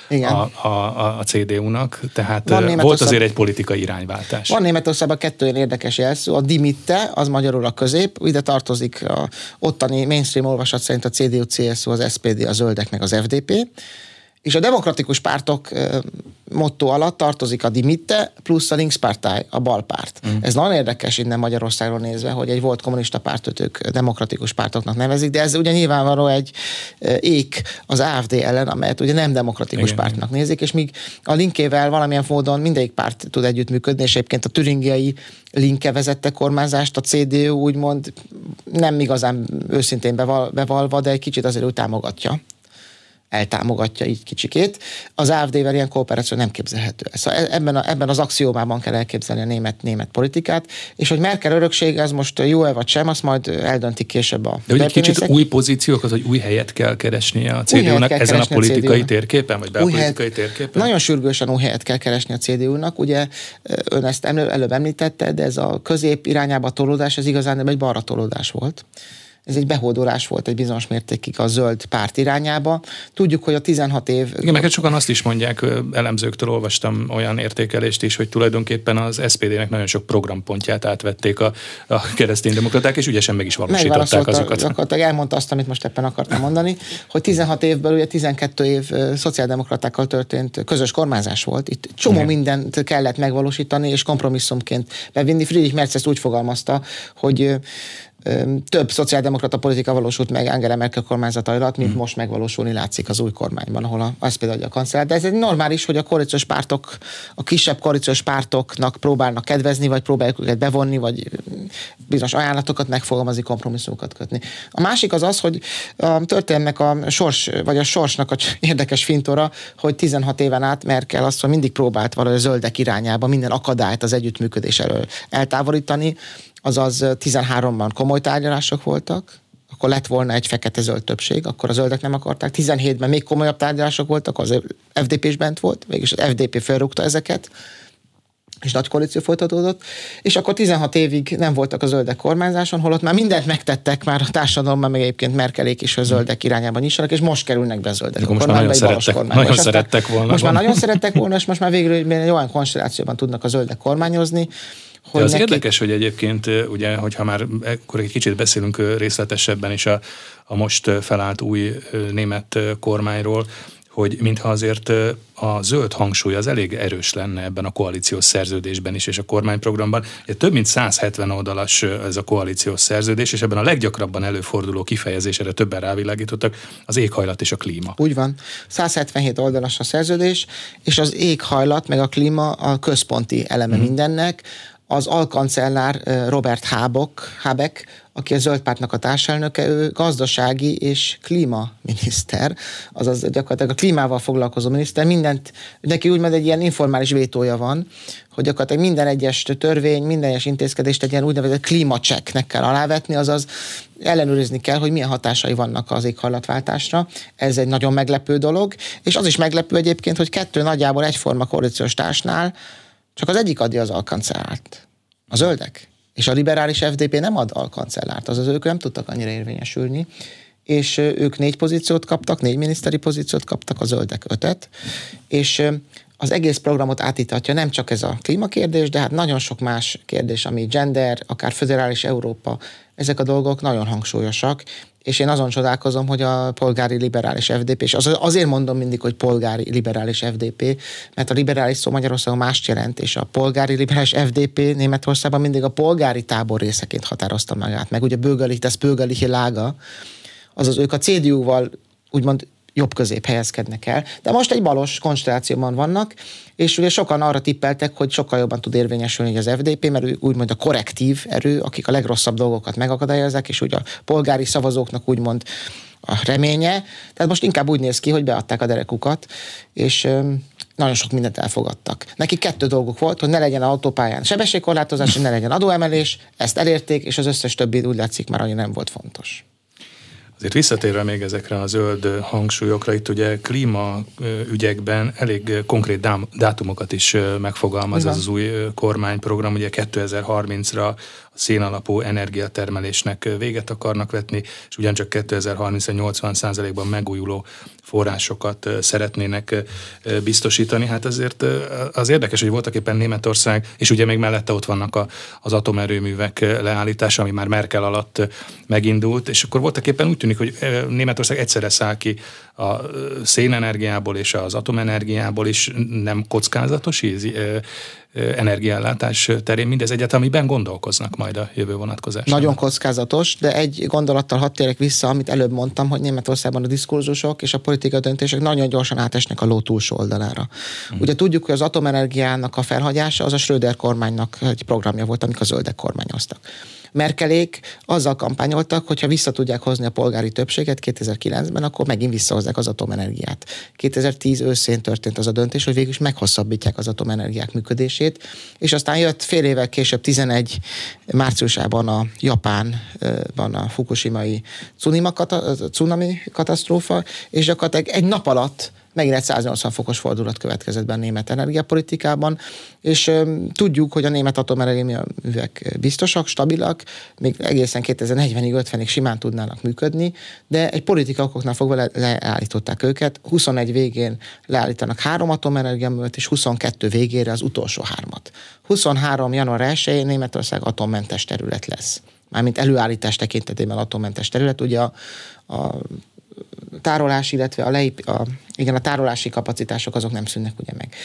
a CDU-nak, tehát volt azért egy politikai irányváltás. Van Németországban 2 olyan érdekes jelszó, a Die Mitte, az magyarul a közép, ide tartozik a ottani mainstream olvasat szerint a CDU, CSU, az SPD, a Zöldek meg az FDP, és a demokratikus pártok motto alatt tartozik a Die Mitte plusz a Linkspartei, a balpárt. Ez nagyon érdekes innen Magyarországról nézve, hogy egy volt kommunista pártot ők demokratikus pártoknak nevezik, de ez ugye nyilvánvaló egy ék az AfD ellen, amelyet ugye nem demokratikus pártnak nézik, és míg a Linkével valamilyen módon mindegyik párt tud együttműködni, és egyébként a türingiai Linke vezette kormányzást, a CDU úgymond nem igazán őszintén bevalva, de egy kicsit azért úgy támogatja. Eltámogatja így kicsikét. Az AfD-vel ilyen kooperáció nem képzelhető. Szóval ebben az axiómában kell elképzelni a német politikát, és hogy Merkel öröksége, ez most jó-e vagy sem, azt majd eldöntik később a... De hogy egy kicsit új pozíciókat, vagy új helyet kell keresnie a CDU-nak ezen a politikai térképen, vagy belpolitikai térképen? Nagyon sürgősen új helyet kell keresni a CDU-nak, ugye ön ezt előbb említette, de ez a közép irányába tolódás, ez igazán nem egy balra tolódás volt. Ez egy behódolás volt egy bizonyos mértékig a zöld párt irányába. Tudjuk, hogy a 16 év... Igen, meg sokan azt is mondják, elemzőktől olvastam olyan értékelést is, hogy tulajdonképpen az SPD-nek nagyon sok programpontját átvették a kereszténydemokraták, és ügyesen meg is valósították azokat. Gyakorlatilag elmondta azt, amit most éppen akartam mondani, hogy 16 évből ugye 12 év szociáldemokratákkal történt közös kormányzás volt. Itt csomó mindent kellett megvalósítani, és kompromisszumként bevinni. Friedrich Merz ezt úgy fogalmazta, hogy több szociáldemokrata politika valósult meg Angela Merkel kormányzata alatt, mint most megvalósulni látszik az új kormányban, ahol az például a kancellár. De ez egy normális, hogy a koalíciós pártok, a kisebb koalíciós pártoknak próbálnak kedvezni, vagy próbálják őket bevonni, vagy bizonyos ajánlatokat megfogalmazni, kompromisszumokat kötni. A másik az, hogy a történelmek a sorsnak a érdekes fintora, hogy 16 éven át Merkel azt, hogy mindig próbált valahogy a zöldek irányába minden akadályt az együttműködés elől eltávolítani, azaz 13-ban komoly tárgyalások voltak, akkor lett volna egy fekete-zöld többség, akkor a zöldek nem akarták. 17-ben még komolyabb tárgyalások voltak, az FDP is bent volt, mégis az FDP felrúgta ezeket, és nagy koalíció folytatódott, és akkor 16 évig nem voltak a zöldek kormányzáson, holott már mindent megtettek, már a társadalomban, meg egyébként Merkelék is a zöldek irányában nyissanak, és most kerülnek be a zöldek. Most már nagyon szerettek volna. Most már nagyon szerettek volna, és most már végül egy olyan konstellációban tudnak a zöldek kormányozni, de az érdekes, hogy egyébként, ugye, hogyha már akkor egy kicsit beszélünk részletesebben is a most felállt új német kormányról, hogy mintha azért a zöld hangsúly az elég erős lenne ebben a koalíciós szerződésben is, és a kormányprogramban. Több mint 170 oldalas ez a koalíciós szerződés, és ebben a leggyakrabban előforduló kifejezés, erre többen rávilágítottak, az éghajlat és a klíma. Úgy van. 177 oldalas a szerződés, és az éghajlat meg a klíma a központi eleme mindennek. Az alkancellár Robert Habeck, aki a Zöld Pártnak a társelnöke, ő gazdasági és klímaminiszter, azaz gyakorlatilag a klímával foglalkozó miniszter, mindent, neki úgymond egy ilyen informális vétója van, hogy gyakorlatilag minden egyes törvény, minden egyes intézkedést egy ilyen úgynevezett klímacsekknek kell alávetni, azaz ellenőrizni kell, hogy milyen hatásai vannak az éghajlatváltásra. Ez egy nagyon meglepő dolog, és az is meglepő egyébként, hogy 2 nagyjából egyforma koalíciós társnál csak az egyik adja az alkancellárt. A zöldek. És a liberális FDP nem ad alkancellárt, azaz ők nem tudtak annyira érvényesülni, és ők 4 pozíciót kaptak, 4 miniszteri pozíciót kaptak, a zöldek 5-et, és az egész programot átítatja, nem csak ez a klímakérdés, de hát nagyon sok más kérdés, ami gender, akár föderális Európa, ezek a dolgok nagyon hangsúlyosak, és én azon csodálkozom, hogy a polgári liberális FDP, és azért mondom mindig, hogy polgári liberális FDP, mert a liberális szó Magyarországon mást jelent, és a polgári liberális FDP Németországban mindig a polgári tábor részeként határozta magát, meg ugye das bürgerliche Lager, azaz ők a CDU-val úgymond jobb-közép helyezkednek el. De most egy balos konstellációban vannak, és ugye sokan arra tippeltek, hogy sokkal jobban tud érvényesülni az FDP, mert ő úgymond a korrektív erő, akik a legrosszabb dolgokat megakadályozzák, és ugye a polgári szavazóknak úgymond a reménye. Tehát most inkább úgy néz ki, hogy beadták a derekukat, és nagyon sok mindent elfogadtak. Neki 2 dolguk volt, hogy ne legyen autópályán sebességkorlátozás, hogy ne legyen adóemelés, ezt elérték, és az összes többi úgy látszik már, hogy nem volt fontos. Azért visszatérve még ezekre a zöld hangsúlyokra, itt ugye klímaügyekben elég konkrét dátumokat is megfogalmaz ez az új kormányprogram. Ugye 2030-ra szén alapú energiatermelésnek véget akarnak vetni, és ugyancsak 2030-ra 80%-ban megújuló forrásokat szeretnének biztosítani. Hát azért az érdekes, hogy voltak éppen Németország, és ugye még mellette ott vannak az atomerőművek leállítása, ami már Merkel alatt megindult, és akkor voltak éppen úgy tűnik, hogy Németország egyszerre száll ki a szénenergiából és az atomenergiából is, nem kockázatos energiaellátás terén mindez egyáltalán, amiben gondolkoznak majd a jövő vonatkozásában. Nagyon kockázatos, de egy gondolattal hadd térek vissza, amit előbb mondtam, hogy Németországban a diskurzusok és a politikai döntések nagyon gyorsan átesnek a ló túlsó oldalára. Ugye tudjuk, hogy az atomenergiának a felhagyása az a Schröder kormánynak egy programja volt, amikor a zöldek kormányoztak. Merkelék azzal kampányoltak, hogyha vissza tudják hozni a polgári többséget 2009-ben, akkor megint visszahozzák az atomenergiát. 2010 őszén történt az a döntés, hogy végül is meghosszabbítják az atomenergiák működését, és aztán jött fél évvel később, 11 márciusában a Japánban a fukushimai cunami katasztrófa, és gyakorlatilag egy nap alatt megint egy 180 fokos fordulat következett be a német energiapolitikában, és tudjuk, hogy a német atomerőművek biztosak, stabilak, még egészen 2040-ig, 50-ig simán tudnának működni, de egy politikai okoknál fogva leállították őket. 21 végén leállítanak 3 atomenergiaművet, és 22 végére az utolsó 3-at. 23. január 1-én Németország atommentes terület lesz. Mármint előállítás tekintetében atommentes terület, ugye a tárolás, illetve a tárolási kapacitások azok nem szűnnek ugye meg.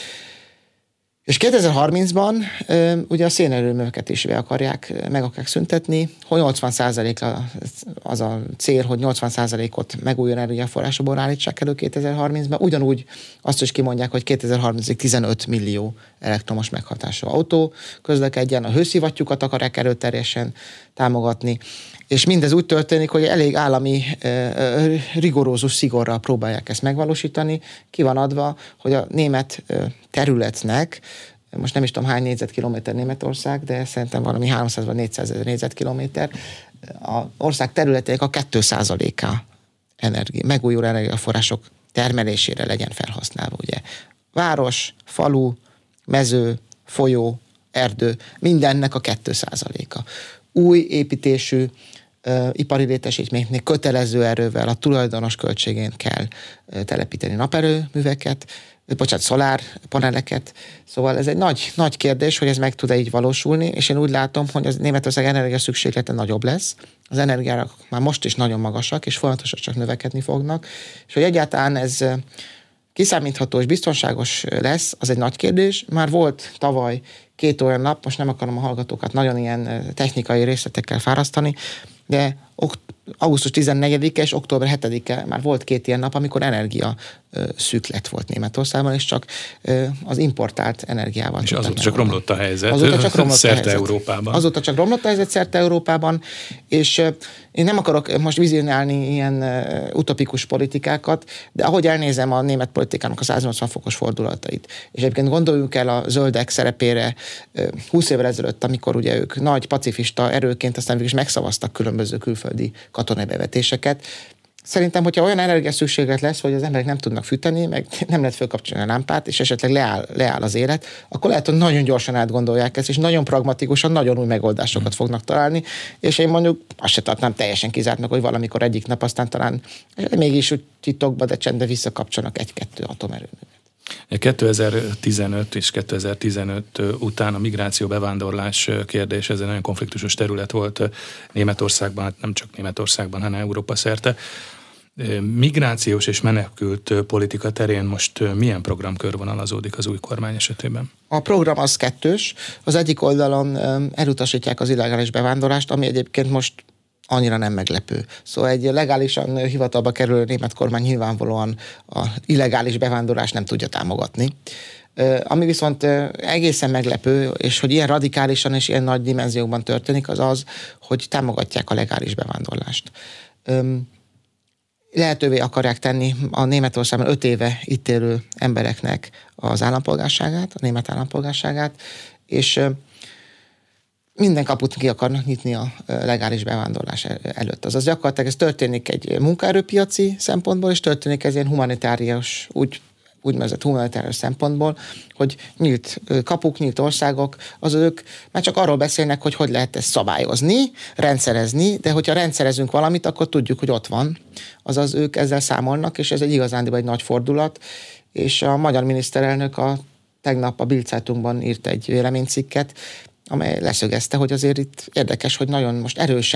És 2030-ban ugye a szénerőműveket is meg akarják szüntetni, hogy 80% az a cél, hogy 80%-ot megújuló energiaforrásokból állítsák elő 2030-ban. Ugyanúgy azt is kimondják, hogy 2030-ig 15 millió elektromos meghatású autó közlekedjen, a hőszivattyúkat akarják erőteljesen támogatni, és mindez úgy történik, hogy elég állami, rigorózus szigorral próbálják ezt megvalósítani. Ki van adva, hogy a német területnek, most nem is tudom hány négyzetkilométer Németország, de szerintem valami 300 vagy 400 ezer négyzetkilométer, az ország területének a 2%-a megújuló energiaforrások termelésére legyen felhasználva. Ugye. Város, falu, mező, folyó, erdő, mindennek a 2%-a. Új építésű ipari létesítményeknél kötelező erővel a tulajdonos költségén kell telepíteni naperőműveket, szolárpaneleket. Szóval ez egy nagy kérdés, hogy ez meg tud-e így valósulni, és én úgy látom, hogy az Németország energia szükséglete nagyobb lesz. Az energiárak már most is nagyon magasak, és folyamatosan csak növekedni fognak, és hogy egyáltalán ez kiszámítható és biztonságos lesz, az egy nagy kérdés. Már volt tavaly 2 olyan nap, most nem akarom a hallgatókat nagyon ilyen technikai részletekkel fárasztani, de augusztus 14-e és október 7-e már volt 2 ilyen nap, amikor energia szűklet volt Németországban, és csak az importált energiával. És azóta csak romlott a helyzet szerte Európában. Azóta csak romlott a helyzet szerte Európában, és én nem akarok most vizionálni ilyen utopikus politikákat, de ahogy elnézem a német politikának a 180 fokos fordulatait, és egyébként gondoljunk el a zöldek szerepére 20 évvel ezelőtt, amikor ugye ők nagy pacifista erőként aztán végül is megszavaztak különböző külföldi katonai bevetéseket. Szerintem, hogyha olyan energiaszükséglet lesz, hogy az emberek nem tudnak fűteni, meg nem lehet fölkapcsolni a lámpát, és esetleg leáll az élet, akkor lehet, hogy nagyon gyorsan átgondolják ezt, és nagyon pragmatikusan, nagyon új megoldásokat fognak találni, és én mondjuk azt se tartnám teljesen kizártnak, hogy valamikor egyik nap aztán talán mégis úgy titokba, de csendben visszakapcsolnak 1-2 atomerőművet. 2015 és 2015 után a migráció bevándorlás kérdés, ez egy nagyon konfliktusos terület volt Németországban, hát nem csak Németországban, hanem Európa szerte. Migrációs és menekült politika terén most milyen program körvonalazódik az új kormány esetében? A program az 2. Az egyik oldalon elutasítják az illegális bevándorlást, ami egyébként most annyira nem meglepő. Szóval egy legálisan hivatalba kerülő német kormány nyilvánvalóan a illegális bevándorlást nem tudja támogatni. Ami viszont egészen meglepő, és hogy ilyen radikálisan és ilyen nagy dimenziókban történik, az az, hogy támogatják a legális bevándorlást. Lehetővé akarják tenni a Németországban 5 éve itt élő embereknek az állampolgárságát, a német állampolgárságát, és minden kaput ki akarnak nyitni a legális bevándorlás előtt. Azaz gyakorlatilag ez történik egy munkaerőpiaci szempontból, és történik ez ilyen humanitárius, úgy úgynevezett humanitárius szempontból, hogy nyílt kapuk, nyílt országok, az ők már csak arról beszélnek, hogy lehet ezt szabályozni, rendszerezni, de hogyha rendszerezünk valamit, akkor tudjuk, hogy ott van. Azaz ők ezzel számolnak, és ez egy igazándiban egy nagy fordulat, és a magyar miniszterelnök tegnap a Bild Zeitungban írt egy véleménycikket, amely leszögezte, hogy azért itt érdekes, hogy nagyon most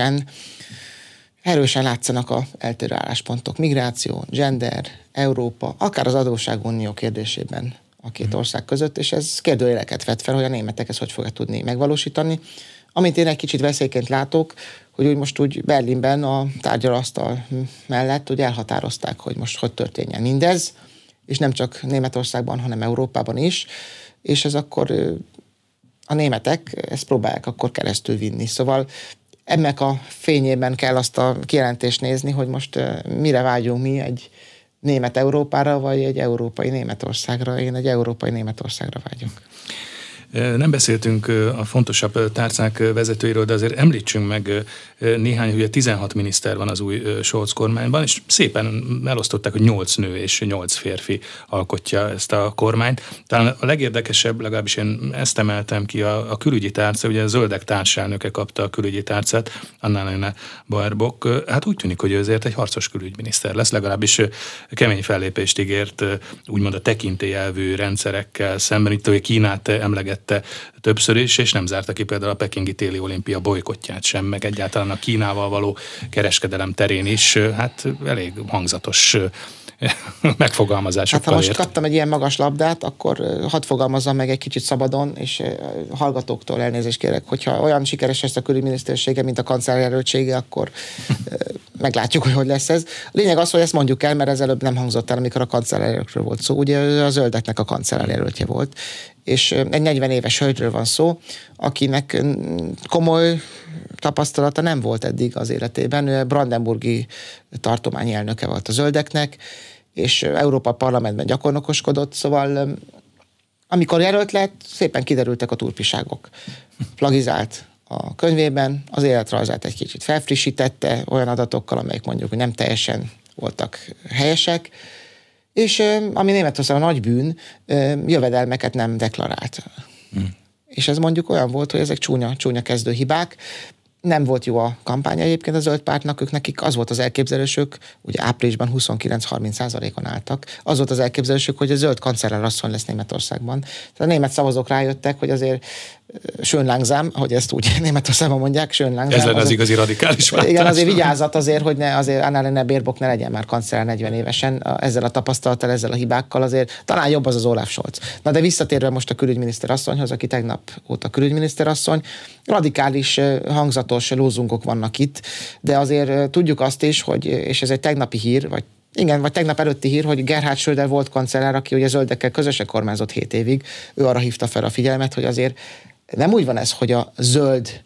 erősen látszanak a eltérő álláspontok. Migráció, gender, Európa, akár az adósságunió kérdésében a két ország között, és ez kérdőjeleket vet fel, hogy a németek ezt hogy fogják tudni megvalósítani. Amit én egy kicsit veszélyként látok, hogy most úgy Berlinben a tárgyalóasztal mellett úgy elhatározták, hogy most hogy történjen mindez, és nem csak Németországban, hanem Európában is, és ez akkor a németek ezt próbálják akkor keresztül vinni. Szóval ennek a fényében kell azt a kijelentést nézni, hogy most mire vágyunk mi, egy német Európára, vagy egy európai Németországra. Én egy európai Németországra vágyok. Nem beszéltünk a fontosabb tárcák vezetőiről, de azért említsünk meg néhány, hogy 16 miniszter van az új Scholz kormányban, és szépen elosztották, hogy 8 nő és 8 férfi alkotja ezt a kormányt. Talán a legérdekesebb, legalábbis én ezt emeltem ki, a külügyi tárca, ugye a Zöldek társelnöke kapta a külügyi tárcát, Annalena Baerbock. Hát úgy tűnik, hogy ő azért egy harcos külügyminiszter lesz, legalábbis kemény fellépést ígért, úgymond a tekintélyelvű rendszerekkel szemben, itt hogy Kínát emlegette többször is, és nem zárta ki például a pekingi téli olimpia bojkottját sem, meg egyáltalán a Kínával való kereskedelem terén is, hát elég hangzatos megfogalmazásokkal hát ha most kaptam egy ilyen magas labdát, akkor hadd fogalmazzam meg egy kicsit szabadon, és hallgatóktól elnézést kérek, hogyha olyan sikeres ezt a külügyminisztersége, mint a kancellárjelöltsége, akkor meglátjuk, hogy lesz ez. A lényeg az, hogy ezt mondjuk el, mert ez előbb nem hangzott el, amikor a kancellárjelöltről volt szó. Ugye a Zöldeknek a kancellárjelöltje volt, és egy 40 éves hölgyről van szó, akinek komoly tapasztalata nem volt eddig az életében. Ő a brandenburgi tartományi elnöke volt a Zöldeknek, és Európa Parlamentben gyakornokoskodott, szóval amikor jelölt lett, szépen kiderültek a turpiságok. Plagizált a könyvében, az életrajzát egy kicsit felfrissítette olyan adatokkal, amelyek mondjuk nem teljesen voltak helyesek, és ami Németországban nagy bűn, jövedelmeket nem deklarált. És ez mondjuk olyan volt, hogy ezek csúnya kezdőhibák. Nem volt jó a kampány egyébként a Zöld Pártnak, nekik az volt az elképzelésük, ugye áprilisban 29-30%-on álltak, az volt az elképzelésük, hogy a zöld kancellárasszony lesz Németországban. Tehát a német szavazók rájöttek, hogy azért schön langsam, hogy ezt úgy Németországban mondják, schön langsam. Ez lenne az igazi radikális váltás. Igen, azért vigyázat azért, hogy azért Annalena Baerbock ne legyen már kancellár 40 évesen, ezzel a tapasztalattal, ezzel a hibákkal azért talán jobb az Olaf Scholz. Na de visszatérve most a külügyminiszter asszonyhoz, aki tegnap óta külügyminiszter asszony, radikális, hangzatos lózungok vannak itt, de azért tudjuk azt is, hogy, és ez egy tegnapi hír, vagy tegnap előtti hír, hogy Gerhard Schröder volt kancellár, aki ugye Zöldekkel közösen kormányzott 7 évig, ő arra hívta fel a figyelmet, hogy azért nem úgy van ez, hogy a zöld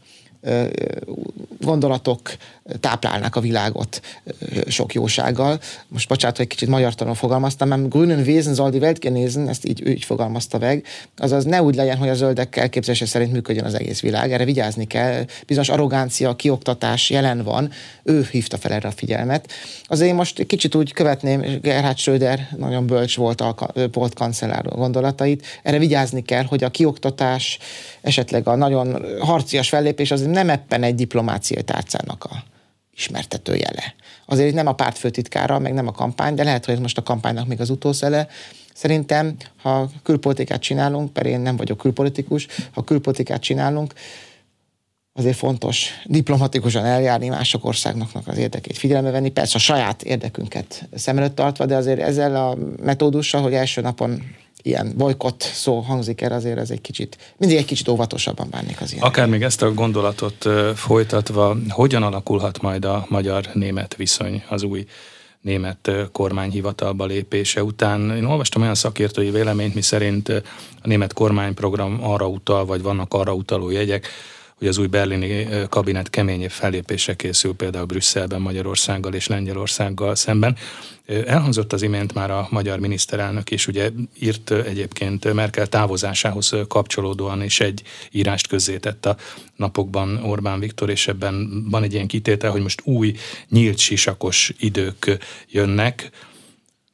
gondolatok táplálnak a világot sok jósággal. Most bocsánat, hogy kicsit magyartalanul fogalmaztam, mert grünen Wesen soll die Welt genesen, ezt így fogalmazta meg. Azaz ne úgy legyen, hogy a zöldek elképzelése szerint működjön az egész világ. Erre vigyázni kell. Bizonyos arrogancia, kioktatás jelen van. Ő hívta fel erre a figyelmet. Azért én most kicsit úgy követném, Gerhard Schröder nagyon bölcs volt kancellár gondolatait. Erre vigyázni kell, hogy a kioktatás, esetleg a nagyon harcias fellépés az nem éppen egy diplomáciai tárcának a ismertető jele. Azért nem a párt főtitkára, meg nem a kampány, de lehet, hogy ez most a kampánynak még az utószele. Szerintem, ha külpolitikát csinálunk, mert én nem vagyok külpolitikus, ha külpolitikát csinálunk, azért fontos diplomatikusan eljárni, mások országnak az érdekét figyelembe venni, persze a saját érdekünket szem előtt tartva, de azért ezzel a metódussal, hogy első napon ilyen bolykott szó hangzik el, azért ez mindig egy kicsit óvatosabban bánnék az ilyen. Akár még ezt a gondolatot folytatva, hogyan alakulhat majd a magyar-német viszony az új német kormányhivatalba lépése után? Én olvastam olyan szakértői véleményt, miszerint a német kormányprogram arra utal, vagy vannak arra utaló jegyek, hogy az új berlini kabinet keményebb fellépésre készül például Brüsszelben, Magyarországgal és Lengyelországgal szemben. Elhangzott az imént már a magyar miniszterelnök is, ugye írt egyébként Merkel távozásához kapcsolódóan is egy írást közzétett a napokban Orbán Viktor, és ebben van egy ilyen kitétel, hogy most új, nyílt sisakos idők jönnek.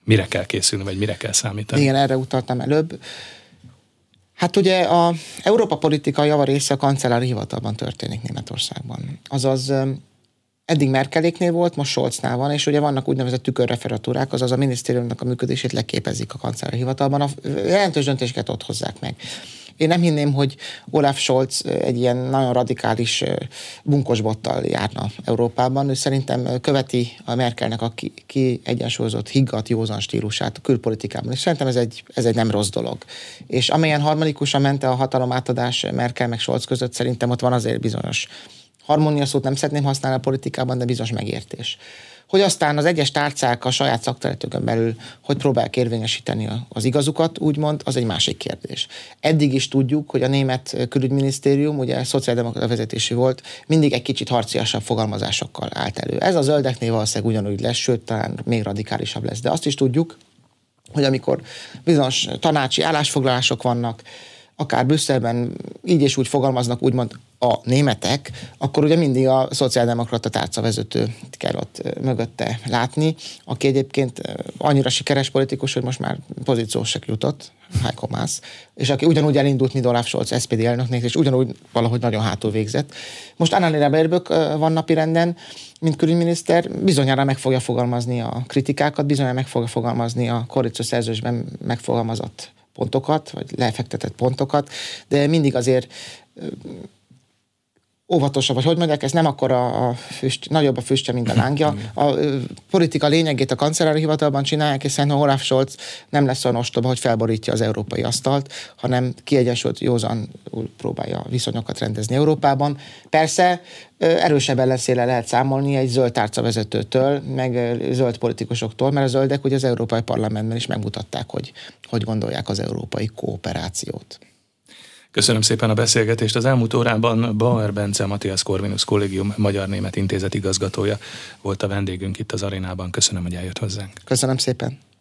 mire kell készülni, vagy mire kell számítani? Igen, erre utaltam előbb. Hát ugye a Európa politika java része a kancellári hivatalban történik Németországban. Azaz eddig Merkeléknél volt, most Scholznál van, és ugye vannak úgynevezett tükörreferatúrák, azaz a minisztériumnak a működését leképezik a kancellári hivatalban. A jelentős döntéseket ott hozzák meg. Én nem hinném, hogy Olaf Scholz egy ilyen nagyon radikális bunkosbottal járna Európában. Ő szerintem követi a Merkelnek a kiegyensúlyozott, higgadt, józan stílusát a külpolitikában. És szerintem ez egy nem rossz dolog. És amelyen harmonikusan ment a hatalom átadás Merkel meg Scholz között, szerintem ott van azért bizonyos harmónia szót nem szeretném használni a politikában, de bizonyos megértés. Hogy aztán az egyes tárcák a saját szakterületükön belül hogy próbálják érvényesíteni az igazukat, úgymond, az egy másik kérdés. Eddig is tudjuk, hogy a német külügyminisztérium, ugye szociáldemokrata vezetésű volt, mindig egy kicsit harciasabb fogalmazásokkal állt elő. Ez a zöldeknél valószínűleg ugyanúgy lesz, sőt, talán még radikálisabb lesz. De azt is tudjuk, hogy amikor bizonyos tanácsi állásfoglalások vannak, akár Brüsszelben így és úgy fogalmaznak, úgymond a németek, akkor ugye mindig a szociáldemokrata tárcavezető kell ott mögötte látni, aki egyébként annyira sikeres politikus, hogy most már pozíciósra jutott, Heiko Maas, és aki ugyanúgy elindult, mint Olaf Scholz SPD elnöknek, és ugyanúgy valahogy nagyon hátul végzett. Most Annalena Baerbock van napirenden, mint külügyminiszter, bizonyára meg fogja fogalmazni a kritikákat, bizonyára meg fogja fogalmazni a koalíciós szerződésben megfogalmazott pontokat, vagy lefektetett pontokat, de mindig azért óvatosabb, vagy hogy mondják, ez nem akkor nagyobb a füstje, mint a lángja. A politika lényegét a kancellári hivatalban csinálják, és szerintem Olaf Scholz nem lesz olyan ostoba, hogy felborítja az európai asztalt, hanem kiegyensúlyozott, józan próbálja a viszonyokat rendezni Európában. Persze erősebb ellenszéle lehet számolni egy zöld tárcavezetőtől, meg zöld politikusoktól, mert a zöldek ugye az Európai Parlamentben is megmutatták, hogy gondolják az európai kooperációt. Köszönöm szépen a beszélgetést. Az elmúlt órában Bauer Bence, Matthias Corvinus Kollégium Magyar-Német Intézet igazgatója volt a vendégünk itt az arénában. Köszönöm, hogy eljött hozzánk. Köszönöm szépen.